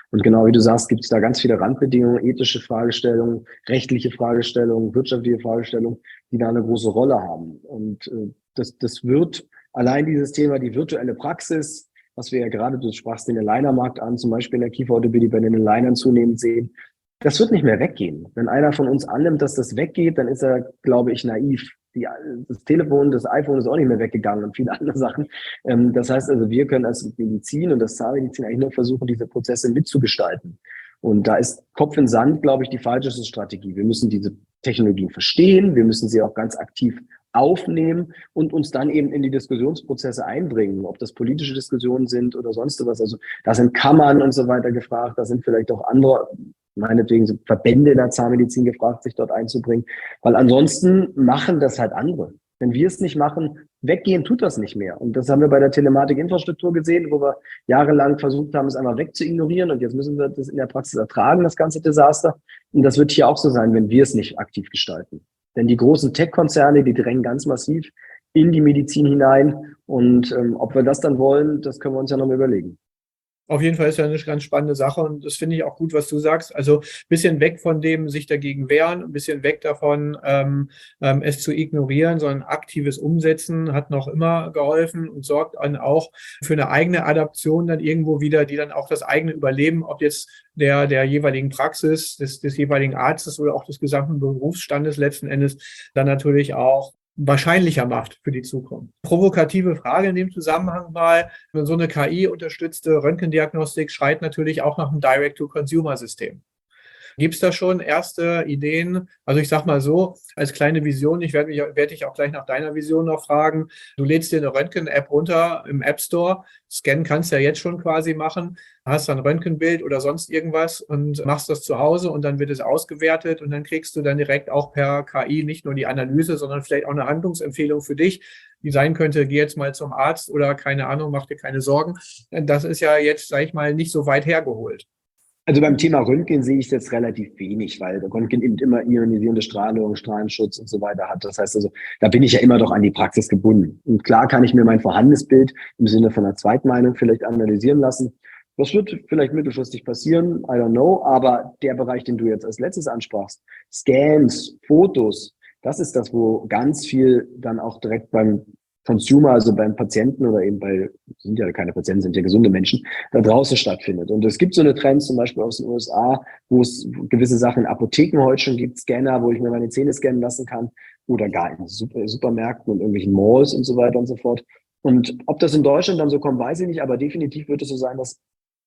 Und genau wie du sagst, gibt es da ganz viele Randbedingungen, ethische Fragestellungen, rechtliche Fragestellungen, wirtschaftliche Fragestellungen, die da eine große Rolle haben. Und äh, das, das wird allein dieses Thema, die virtuelle Praxis, was wir ja gerade, du sprachst den Aligner-Markt an, zum Beispiel in der Kieferorthopädie bei den Alignern zunehmend sehen, das wird nicht mehr weggehen. Wenn einer von uns annimmt, dass das weggeht, dann ist er, glaube ich, naiv. Die, das Telefon, das iPhone ist auch nicht mehr weggegangen und viele andere Sachen. Ähm, das heißt also, wir können als Medizin und das Zahnmedizin eigentlich nur versuchen, diese Prozesse mitzugestalten. Und da ist Kopf in Sand, glaube ich, die falscheste Strategie. Wir müssen diese Technologien verstehen, wir müssen sie auch ganz aktiv aufnehmen und uns dann eben in die Diskussionsprozesse einbringen, ob das politische Diskussionen sind oder sonst was. Also da sind Kammern und so weiter gefragt, da sind vielleicht auch andere, meinetwegen so Verbände in der Zahnmedizin gefragt, sich dort einzubringen, weil ansonsten machen das halt andere. Wenn wir es nicht machen, weggehen tut das nicht mehr. Und das haben wir bei der Telematikinfrastruktur gesehen, wo wir jahrelang versucht haben, es einfach wegzuignorieren. Und jetzt müssen wir das in der Praxis ertragen, das ganze Desaster. Und das wird hier auch so sein, wenn wir es nicht aktiv gestalten. Denn die großen Tech-Konzerne, die drängen ganz massiv in die Medizin hinein. Und ähm, ob wir das dann wollen, das können wir uns ja noch mal überlegen. Auf jeden Fall ist ja eine ganz spannende Sache und das finde ich auch gut, was du sagst. Also ein bisschen weg von dem sich dagegen wehren, ein bisschen weg davon, ähm, ähm, es zu ignorieren, sondern aktives Umsetzen hat noch immer geholfen und sorgt dann auch für eine eigene Adaption dann irgendwo wieder, die dann auch das eigene Überleben, ob jetzt der, der jeweiligen Praxis, des, des jeweiligen Arztes oder auch des gesamten Berufsstandes letzten Endes dann natürlich auch wahrscheinlicher macht für die Zukunft. Provokative Frage in dem Zusammenhang mal, so eine K I-unterstützte Röntgendiagnostik schreit natürlich auch nach einem Direct-to-Consumer-System. Gibt es da schon erste Ideen? Also ich sag mal so, als kleine Vision, ich werde mich, werde dich auch gleich nach deiner Vision noch fragen. Du lädst dir eine Röntgen-App runter im App Store. Scannen kannst du ja jetzt schon quasi machen. Hast dann ein Röntgenbild oder sonst irgendwas und machst das zu Hause und dann wird es ausgewertet und dann kriegst du dann direkt auch per K I nicht nur die Analyse, sondern vielleicht auch eine Handlungsempfehlung für dich, die sein könnte, geh jetzt mal zum Arzt oder keine Ahnung, mach dir keine Sorgen. Das ist ja jetzt, sag ich mal, nicht so weit hergeholt. Also beim Thema Röntgen sehe ich es jetzt relativ wenig, weil der Röntgen eben immer ionisierende Strahlung, Strahlenschutz und so weiter hat. Das heißt also, da bin ich ja immer doch an die Praxis gebunden. Und klar kann ich mir mein vorhandenes Bild im Sinne von einer Zweitmeinung vielleicht analysieren lassen. Das wird vielleicht mittelfristig passieren, I don't know. Aber der Bereich, den du jetzt als letztes ansprachst, Scans, Fotos, das ist das, wo ganz viel dann auch direkt beim Consumer, also beim Patienten oder eben bei, sind ja keine Patienten, sind ja gesunde Menschen, da draußen stattfindet. Und es gibt so eine Trend zum Beispiel aus den U S A, wo es gewisse Sachen in Apotheken heute schon gibt, Scanner, wo ich mir meine Zähne scannen lassen kann oder gar in Supermärkten und irgendwelchen Malls und so weiter und so fort. Und ob das in Deutschland dann so kommt, weiß ich nicht, aber definitiv wird es so sein, dass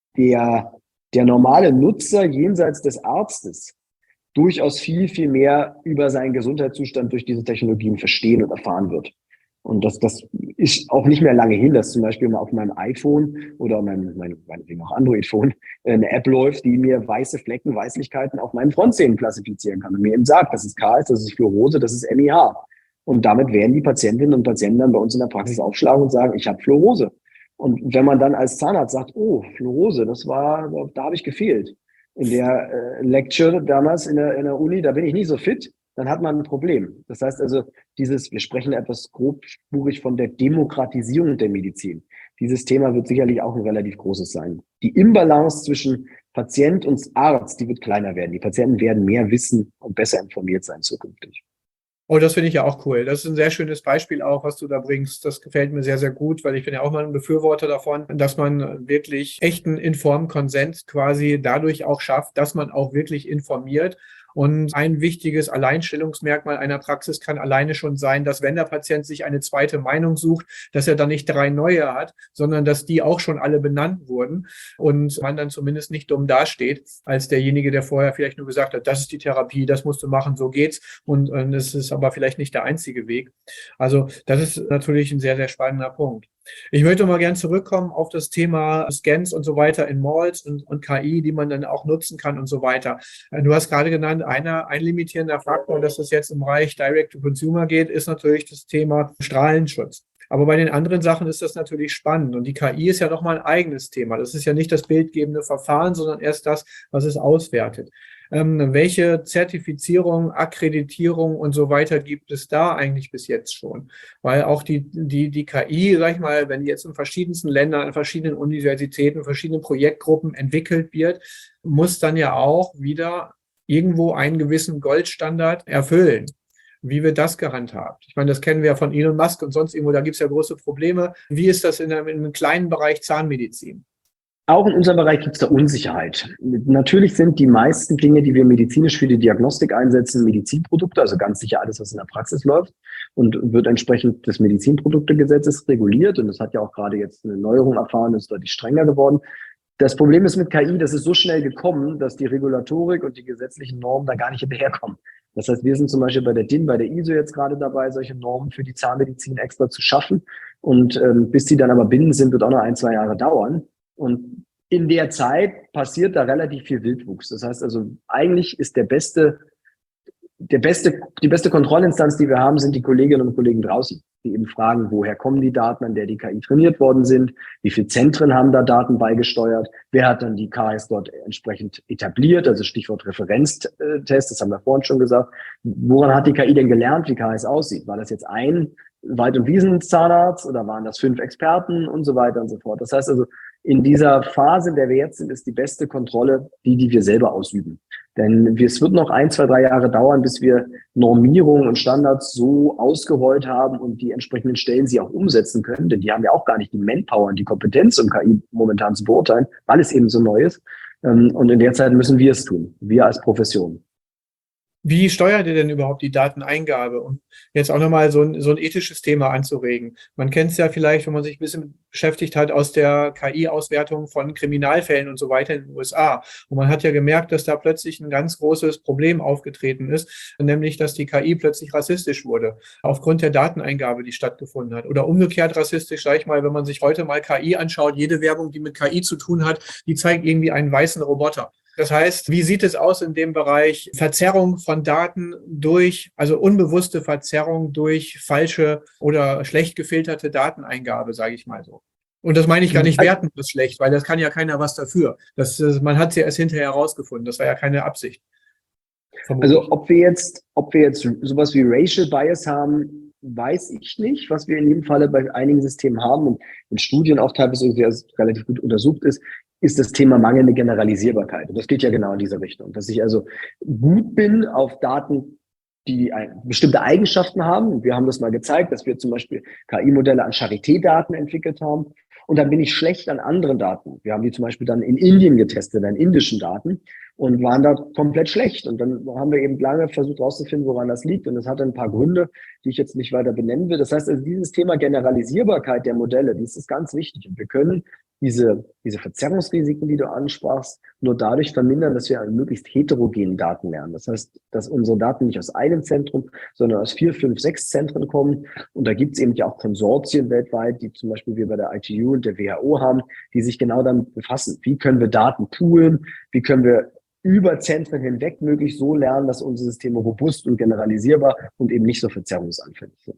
der, der normale Nutzer jenseits des Arztes durchaus viel, viel mehr über seinen Gesundheitszustand durch diese Technologien verstehen und erfahren wird. Und das, das ist auch nicht mehr lange hin, dass zum Beispiel mal auf meinem iPhone oder meinem, meinem, meinetwegen auch Android-Phone eine App läuft, die mir weiße Flecken, Weißlichkeiten auf meinen Frontzähnen klassifizieren kann und mir eben sagt, das ist K S, das ist Fluorose, das ist M I H. Und damit werden die Patientinnen und Patienten dann bei uns in der Praxis aufschlagen und sagen, ich habe Fluorose. Und wenn man dann als Zahnarzt sagt, oh, Fluorose, das war, da habe ich gefehlt. In der äh, Lecture damals in der, in der Uni, da bin ich nicht so fit, dann hat man ein Problem. Das heißt also, dieses, wir sprechen etwas grobspurig von der Demokratisierung der Medizin. Dieses Thema wird sicherlich auch ein relativ großes sein. Die Imbalance zwischen Patient und Arzt, die wird kleiner werden. Die Patienten werden mehr wissen und besser informiert sein zukünftig. Oh, das finde ich ja auch cool. Das ist ein sehr schönes Beispiel auch, was du da bringst. Das gefällt mir sehr, sehr gut, weil ich bin ja auch mal ein Befürworter davon, dass man wirklich echten Informed Consent quasi dadurch auch schafft, dass man auch wirklich informiert. Und ein wichtiges Alleinstellungsmerkmal einer Praxis kann alleine schon sein, dass wenn der Patient sich eine zweite Meinung sucht, dass er dann nicht drei neue hat, sondern dass die auch schon alle benannt wurden und man dann zumindest nicht dumm dasteht, als derjenige, der vorher vielleicht nur gesagt hat, das ist die Therapie, das musst du machen, so geht's. Und es ist aber vielleicht nicht der einzige Weg. Also das ist natürlich ein sehr, sehr spannender Punkt. Ich möchte mal gern zurückkommen auf das Thema Scans und so weiter in Malls und, und K I, die man dann auch nutzen kann und so weiter. Du hast gerade genannt, einer, ein limitierender Faktor, dass das jetzt im Bereich Direct-to-Consumer geht, ist natürlich das Thema Strahlenschutz. Aber bei den anderen Sachen ist das natürlich spannend. Und die K I ist ja nochmal ein eigenes Thema. Das ist ja nicht das bildgebende Verfahren, sondern erst das, was es auswertet. Ähm, welche Zertifizierung, Akkreditierung und so weiter gibt es da eigentlich bis jetzt schon? Weil auch die, die, die K I, sag ich mal, wenn die jetzt in verschiedensten Ländern, in verschiedenen Universitäten, verschiedenen Projektgruppen entwickelt wird, muss dann ja auch wieder irgendwo einen gewissen Goldstandard erfüllen. Wie wird das gehandhabt? Ich meine, das kennen wir ja von Elon Musk und sonst irgendwo, da gibt es ja große Probleme. Wie ist das in einem, in einem kleinen Bereich Zahnmedizin? Auch in unserem Bereich gibt es da Unsicherheit. Natürlich sind die meisten Dinge, die wir medizinisch für die Diagnostik einsetzen, Medizinprodukte, also ganz sicher alles, was in der Praxis läuft und wird entsprechend des Medizinproduktegesetzes reguliert. Und das hat ja auch gerade jetzt eine Neuerung erfahren, ist deutlich strenger geworden. Das Problem ist mit K I, das ist so schnell gekommen, dass die Regulatorik und die gesetzlichen Normen da gar nicht hinterherkommen. Das heißt, wir sind zum Beispiel bei der D I N, bei der I S O jetzt gerade dabei, solche Normen für die Zahnmedizin extra zu schaffen. Und ähm, bis die dann aber binnen sind, wird auch noch ein, zwei Jahre dauern. Und in der Zeit passiert da relativ viel Wildwuchs. Das heißt also, eigentlich ist der beste, der beste, die beste Kontrollinstanz, die wir haben, sind die Kolleginnen und Kollegen draußen, die eben fragen, woher kommen die Daten, an der die K I trainiert worden sind, wie viele Zentren haben da Daten beigesteuert, wer hat dann die K S jetzt dort entsprechend etabliert, also Stichwort Referenztest, das haben wir vorhin schon gesagt. Woran hat die K I denn gelernt, wie K S aussieht? War das jetzt ein Wald- und Wiesenzahnarzt oder waren das fünf Experten und so weiter und so fort? Das heißt also, in dieser Phase, in der wir jetzt sind, ist die beste Kontrolle die, die wir selber ausüben. Denn es wird noch ein, zwei, drei Jahre dauern, bis wir Normierungen und Standards so ausgerollt haben und die entsprechenden Stellen sie auch umsetzen können. Denn die haben ja auch gar nicht die Manpower und die Kompetenz, um K I momentan zu beurteilen, weil es eben so neu ist. Und in der Zeit müssen wir es tun, wir als Profession. Wie steuert ihr denn überhaupt die Dateneingabe? Und jetzt auch nochmal so ein, so ein ethisches Thema anzuregen. Man kennt es ja vielleicht, wenn man sich ein bisschen beschäftigt hat, aus der K I-Auswertung von Kriminalfällen und so weiter in den U S A. Und man hat ja gemerkt, dass da plötzlich ein ganz großes Problem aufgetreten ist, nämlich, dass die K I plötzlich rassistisch wurde, aufgrund der Dateneingabe, die stattgefunden hat. Oder umgekehrt rassistisch, sag ich mal, wenn man sich heute mal K I anschaut, jede Werbung, die mit K I zu tun hat, die zeigt irgendwie einen weißen Roboter. Das heißt, wie sieht es aus in dem Bereich Verzerrung von Daten durch, also unbewusste Verzerrung durch falsche oder schlecht gefilterte Dateneingabe, sage ich mal so. Und das meine ich gar nicht wertend, das schlecht, weil das kann ja keiner was dafür. Das, man hat es ja erst hinterher herausgefunden. Das war ja keine Absicht. Vermutlich. Also ob wir jetzt, ob wir jetzt sowas wie Racial Bias haben, weiß ich nicht. Was wir in jedem Falle bei einigen Systemen haben und in Studien auch teilweise relativ gut untersucht ist, ist das Thema mangelnde Generalisierbarkeit. Und das geht ja genau in diese Richtung. Dass ich also gut bin auf Daten, die bestimmte Eigenschaften haben. Wir haben das mal gezeigt, dass wir zum Beispiel K I-Modelle an Charité-Daten entwickelt haben. Und dann bin ich schlecht an anderen Daten. Wir haben die zum Beispiel dann in Indien getestet, an indischen Daten und waren da komplett schlecht. Und dann haben wir eben lange versucht herauszufinden, woran das liegt. Und das hatte ein paar Gründe, die ich jetzt nicht weiter benennen will. Das heißt, also dieses Thema Generalisierbarkeit der Modelle, das ist ganz wichtig. Und wir können diese, diese Verzerrungsrisiken, die du ansprachst, nur dadurch vermindern, dass wir an möglichst heterogenen Daten lernen. Das heißt, dass unsere Daten nicht aus einem Zentrum, sondern aus vier, fünf, sechs Zentren kommen. Und da gibt es eben ja auch Konsortien weltweit, die zum Beispiel wir bei der I T U und der W H O haben, die sich genau damit befassen. Wie können wir Daten poolen? Wie können wir über Zentren hinweg möglichst so lernen, dass unsere Systeme robust und generalisierbar und eben nicht so verzerrungsanfällig sind.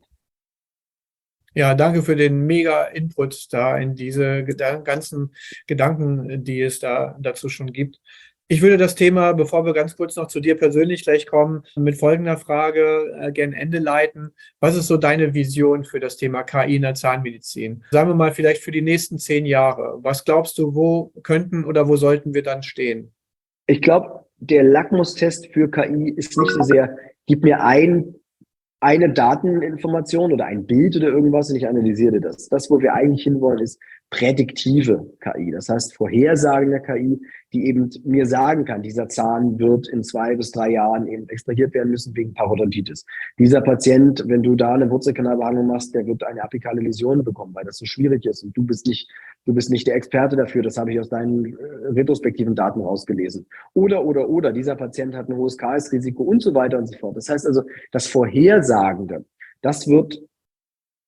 Ja, danke für den mega Input da in diese ganzen Gedanken, die es da dazu schon gibt. Ich würde das Thema, bevor wir ganz kurz noch zu dir persönlich gleich kommen, mit folgender Frage äh, gern Ende leiten. Was ist so deine Vision für das Thema K I in der Zahnmedizin? Sagen wir mal vielleicht für die nächsten zehn Jahre. Was glaubst du, wo könnten oder wo sollten wir dann stehen? Ich glaube, der Lackmustest für K I ist nicht so sehr, gib mir ein eine Dateninformation oder ein Bild oder irgendwas und ich analysiere das. Das, wo wir eigentlich hinwollen, ist prädiktive K I. Das heißt, vorhersagende K I, die eben mir sagen kann, dieser Zahn wird in zwei bis drei Jahren eben extrahiert werden müssen wegen Parodontitis. Dieser Patient, wenn du da eine Wurzelkanalbehandlung machst, der wird eine apikale Läsion bekommen, weil das so schwierig ist und du bist nicht, du bist nicht der Experte dafür. Das habe ich aus deinen äh, retrospektiven Daten rausgelesen. Oder, oder, oder, dieser Patient hat ein hohes K S-Risiko und so weiter und so fort. Das heißt also, das Vorhersagende, das wird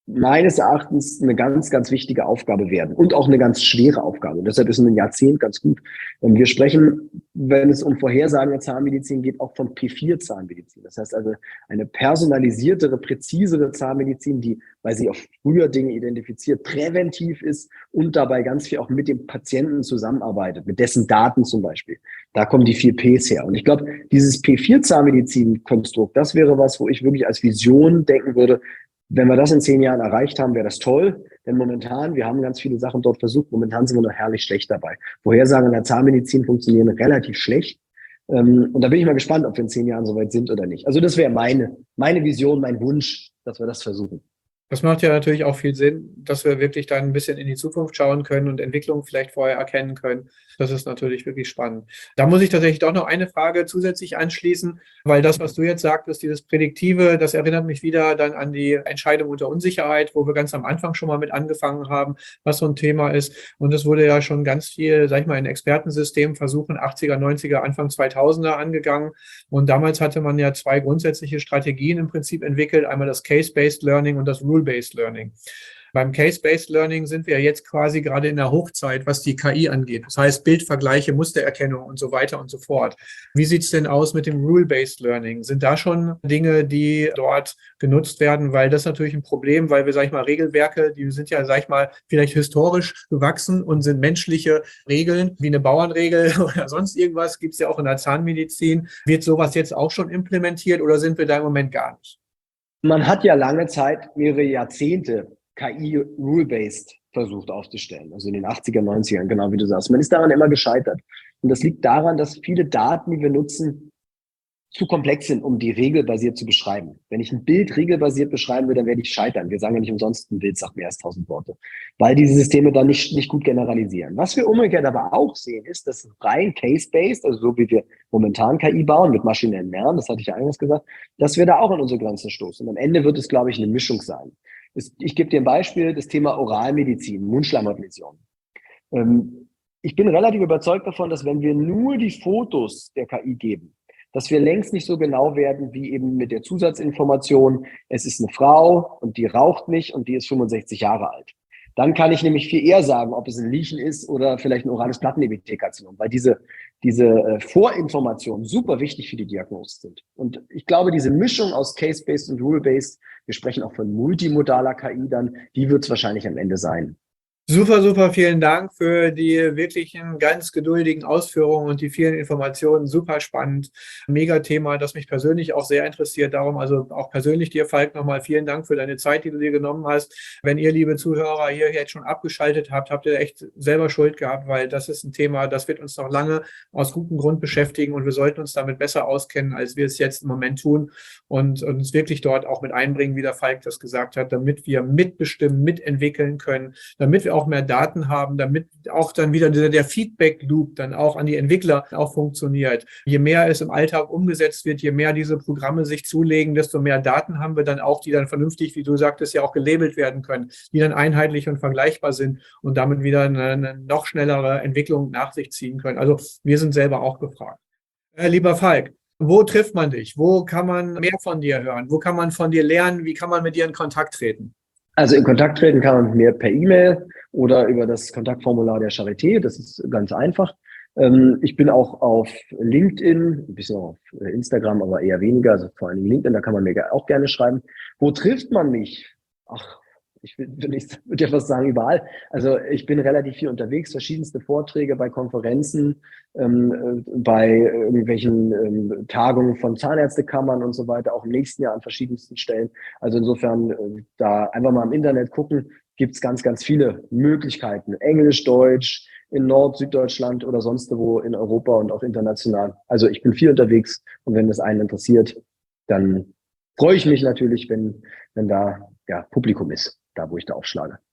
meines Erachtens eine ganz, ganz wichtige Aufgabe werden und auch eine ganz schwere Aufgabe. Und deshalb ist ein Jahrzehnt ganz gut. Wir sprechen, wenn es um Vorhersagen der Zahnmedizin geht, auch von P vier Zahnmedizin. Das heißt also eine personalisiertere, präzisere Zahnmedizin, die, weil sie auch früher Dinge identifiziert, präventiv ist und dabei ganz viel auch mit dem Patienten zusammenarbeitet, mit dessen Daten zum Beispiel. Da kommen die vier Ps her. Und ich glaube, dieses P vier Zahnmedizin-Konstrukt, das wäre was, wo ich wirklich als Vision denken würde, wenn wir das in zehn Jahren erreicht haben, wäre das toll. Denn momentan, wir haben ganz viele Sachen dort versucht, momentan sind wir noch herrlich schlecht dabei. Vorhersagen in der Zahnmedizin funktionieren relativ schlecht. Und da bin ich mal gespannt, ob wir in zehn Jahren soweit sind oder nicht. Also das wäre meine, meine Vision, mein Wunsch, dass wir das versuchen. Das macht ja natürlich auch viel Sinn, dass wir wirklich dann ein bisschen in die Zukunft schauen können und Entwicklungen vielleicht vorher erkennen können. Das ist natürlich wirklich spannend. Da muss ich tatsächlich doch noch eine Frage zusätzlich anschließen, weil das, was du jetzt sagtest, dieses Prädiktive, das erinnert mich wieder dann an die Entscheidung unter Unsicherheit, wo wir ganz am Anfang schon mal mit angefangen haben, was so ein Thema ist. Und es wurde ja schon ganz viel, sag ich mal, in Expertensystemen versuchen, achtziger, neunziger, Anfang zweitausender angegangen. Und damals hatte man ja zwei grundsätzliche Strategien im Prinzip entwickelt, einmal das Case-Based Learning und das Rule-Based Learning. Beim Case-Based Learning sind wir jetzt quasi gerade in der Hochzeit, was die K I angeht. Das heißt Bildvergleiche, Mustererkennung und so weiter und so fort. Wie sieht es denn aus mit dem Rule-Based Learning? Sind da schon Dinge, die dort genutzt werden? Weil das ist natürlich ein Problem, weil wir, sag ich mal, Regelwerke, die sind ja, sag ich mal, vielleicht historisch gewachsen und sind menschliche Regeln, wie eine Bauernregel oder sonst irgendwas, gibt es ja auch in der Zahnmedizin. Wird sowas jetzt auch schon implementiert oder sind wir da im Moment gar nicht? Man hat ja lange Zeit, mehrere Jahrzehnte, K I Rule-Based versucht aufzustellen, also in den achtziger, neunzigern, genau wie du sagst. Man ist daran immer gescheitert. Und das liegt daran, dass viele Daten, die wir nutzen, zu komplex sind, um die regelbasiert zu beschreiben. Wenn ich ein Bild regelbasiert beschreiben will, dann werde ich scheitern. Wir sagen ja nicht umsonst, ein Bild sagt mehr als tausend Worte, weil diese Systeme dann nicht, nicht gut generalisieren. Was wir umgekehrt aber auch sehen, ist, dass rein Case-Based, also so wie wir momentan K I bauen mit maschinellem Lernen, das hatte ich ja eingangs gesagt, dass wir da auch an unsere Grenzen stoßen. Und am Ende wird es, glaube ich, eine Mischung sein. Ich gebe dir ein Beispiel, das Thema Oralmedizin, Mundschleimhautläsionen. Ich bin relativ überzeugt davon, dass wenn wir nur die Fotos der K I geben, dass wir längst nicht so genau werden wie eben mit der Zusatzinformation, es ist eine Frau und die raucht nicht und die ist fünfundsechzig Jahre alt. Dann kann ich nämlich viel eher sagen, ob es ein Lesion ist oder vielleicht ein orales Plattenepithelkarzinom, weil diese, diese Vorinformationen super wichtig für die Diagnose sind. Und ich glaube, diese Mischung aus Case-Based und Rule-Based, wir sprechen auch von multimodaler K I dann, die wird es wahrscheinlich am Ende sein. Super, super, vielen Dank für die wirklichen ganz geduldigen Ausführungen und die vielen Informationen. Super spannend, mega Thema, das mich persönlich auch sehr interessiert. Darum also auch persönlich dir, Falk, nochmal vielen Dank für deine Zeit, die du dir genommen hast. Wenn ihr, liebe Zuhörer, hier jetzt schon abgeschaltet habt, habt ihr echt selber Schuld gehabt, weil das ist ein Thema, das wird uns noch lange aus gutem Grund beschäftigen und wir sollten uns damit besser auskennen, als wir es jetzt im Moment tun und uns wirklich dort auch mit einbringen, wie der Falk das gesagt hat, damit wir mitbestimmen, mitentwickeln können, damit wir auch mehr Daten haben, damit auch dann wieder der, der Feedback-Loop dann auch an die Entwickler auch funktioniert. Je mehr es im Alltag umgesetzt wird, je mehr diese Programme sich zulegen, desto mehr Daten haben wir dann auch, die dann vernünftig, wie du sagtest, ja auch gelabelt werden können, die dann einheitlich und vergleichbar sind und damit wieder eine, eine noch schnellere Entwicklung nach sich ziehen können. Also wir sind selber auch gefragt. Äh, lieber Falk, wo trifft man dich? Wo kann man mehr von dir hören? Wo kann man von dir lernen? Wie kann man mit dir in Kontakt treten? Also in Kontakt treten kann man mit mir per E-Mail oder über das Kontaktformular der Charité. Das ist ganz einfach. Ich bin auch auf LinkedIn, ein bisschen auf Instagram, aber eher weniger, also vor allem LinkedIn, da kann man mir auch gerne schreiben. Wo trifft man mich? Ach, ich würde würd ja fast sagen, überall. Also ich bin relativ viel unterwegs, verschiedenste Vorträge bei Konferenzen, ähm, bei irgendwelchen ähm, Tagungen von Zahnärztekammern und so weiter, auch im nächsten Jahr an verschiedensten Stellen. Also insofern äh, da einfach mal im Internet gucken, gibt es ganz, ganz viele Möglichkeiten. Englisch, Deutsch, in Nord-, Süddeutschland oder sonst wo in Europa und auch international. Also ich bin viel unterwegs und wenn das einen interessiert, dann freue ich mich natürlich, wenn, wenn da ja, Publikum ist, da wo ich da aufschlage.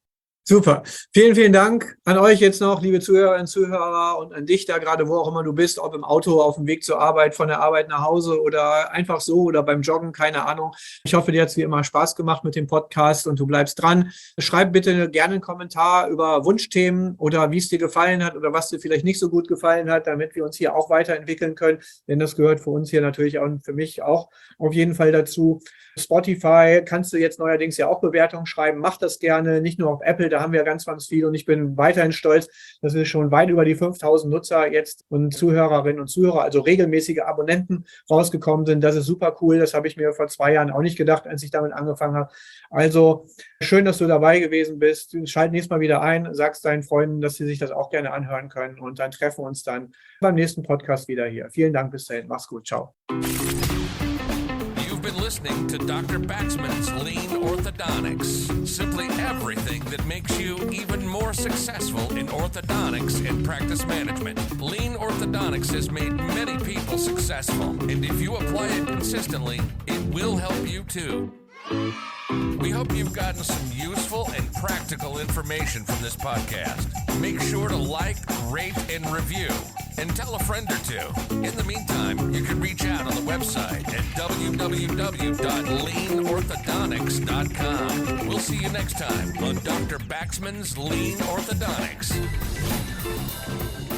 Super. Vielen, vielen Dank an euch jetzt noch, liebe Zuhörerinnen und Zuhörer, und an dich da gerade, wo auch immer du bist, ob im Auto, auf dem Weg zur Arbeit, von der Arbeit nach Hause oder einfach so oder beim Joggen, keine Ahnung. Ich hoffe, dir hat es wie immer Spaß gemacht mit dem Podcast und du bleibst dran. Schreib bitte gerne einen Kommentar über Wunschthemen oder wie es dir gefallen hat oder was dir vielleicht nicht so gut gefallen hat, damit wir uns hier auch weiterentwickeln können, denn das gehört für uns hier natürlich auch und für mich auch auf jeden Fall dazu. Spotify kannst du jetzt neuerdings ja auch Bewertungen schreiben. Mach das gerne, nicht nur auf Apple, da haben wir ganz, ganz viel und ich bin weiterhin stolz, dass wir schon weit über die fünftausend Nutzer jetzt und Zuhörerinnen und Zuhörer, also regelmäßige Abonnenten rausgekommen sind. Das ist super cool, das habe ich mir vor zwei Jahren auch nicht gedacht, als ich damit angefangen habe. Also schön, dass du dabei gewesen bist. Schalt nächstes Mal wieder ein, sagst deinen Freunden, dass sie sich das auch gerne anhören können und dann treffen wir uns dann beim nächsten Podcast wieder hier. Vielen Dank, bis dahin, mach's gut, ciao. You've been listening to Doctor Baxman's Lean Orthodontics. Simply everything that makes you even more successful in orthodontics and practice management. Lean Orthodontics has made many people successful, and if you apply it consistently, it will help you too. We hope you've gotten some useful and practical information from this podcast. Make sure to like, rate, and review, and tell a friend or two. In the meantime, you can reach out on the website at w w w dot lean orthodontics dot com. We'll see you next time on Doctor Baxman's Lean Orthodontics.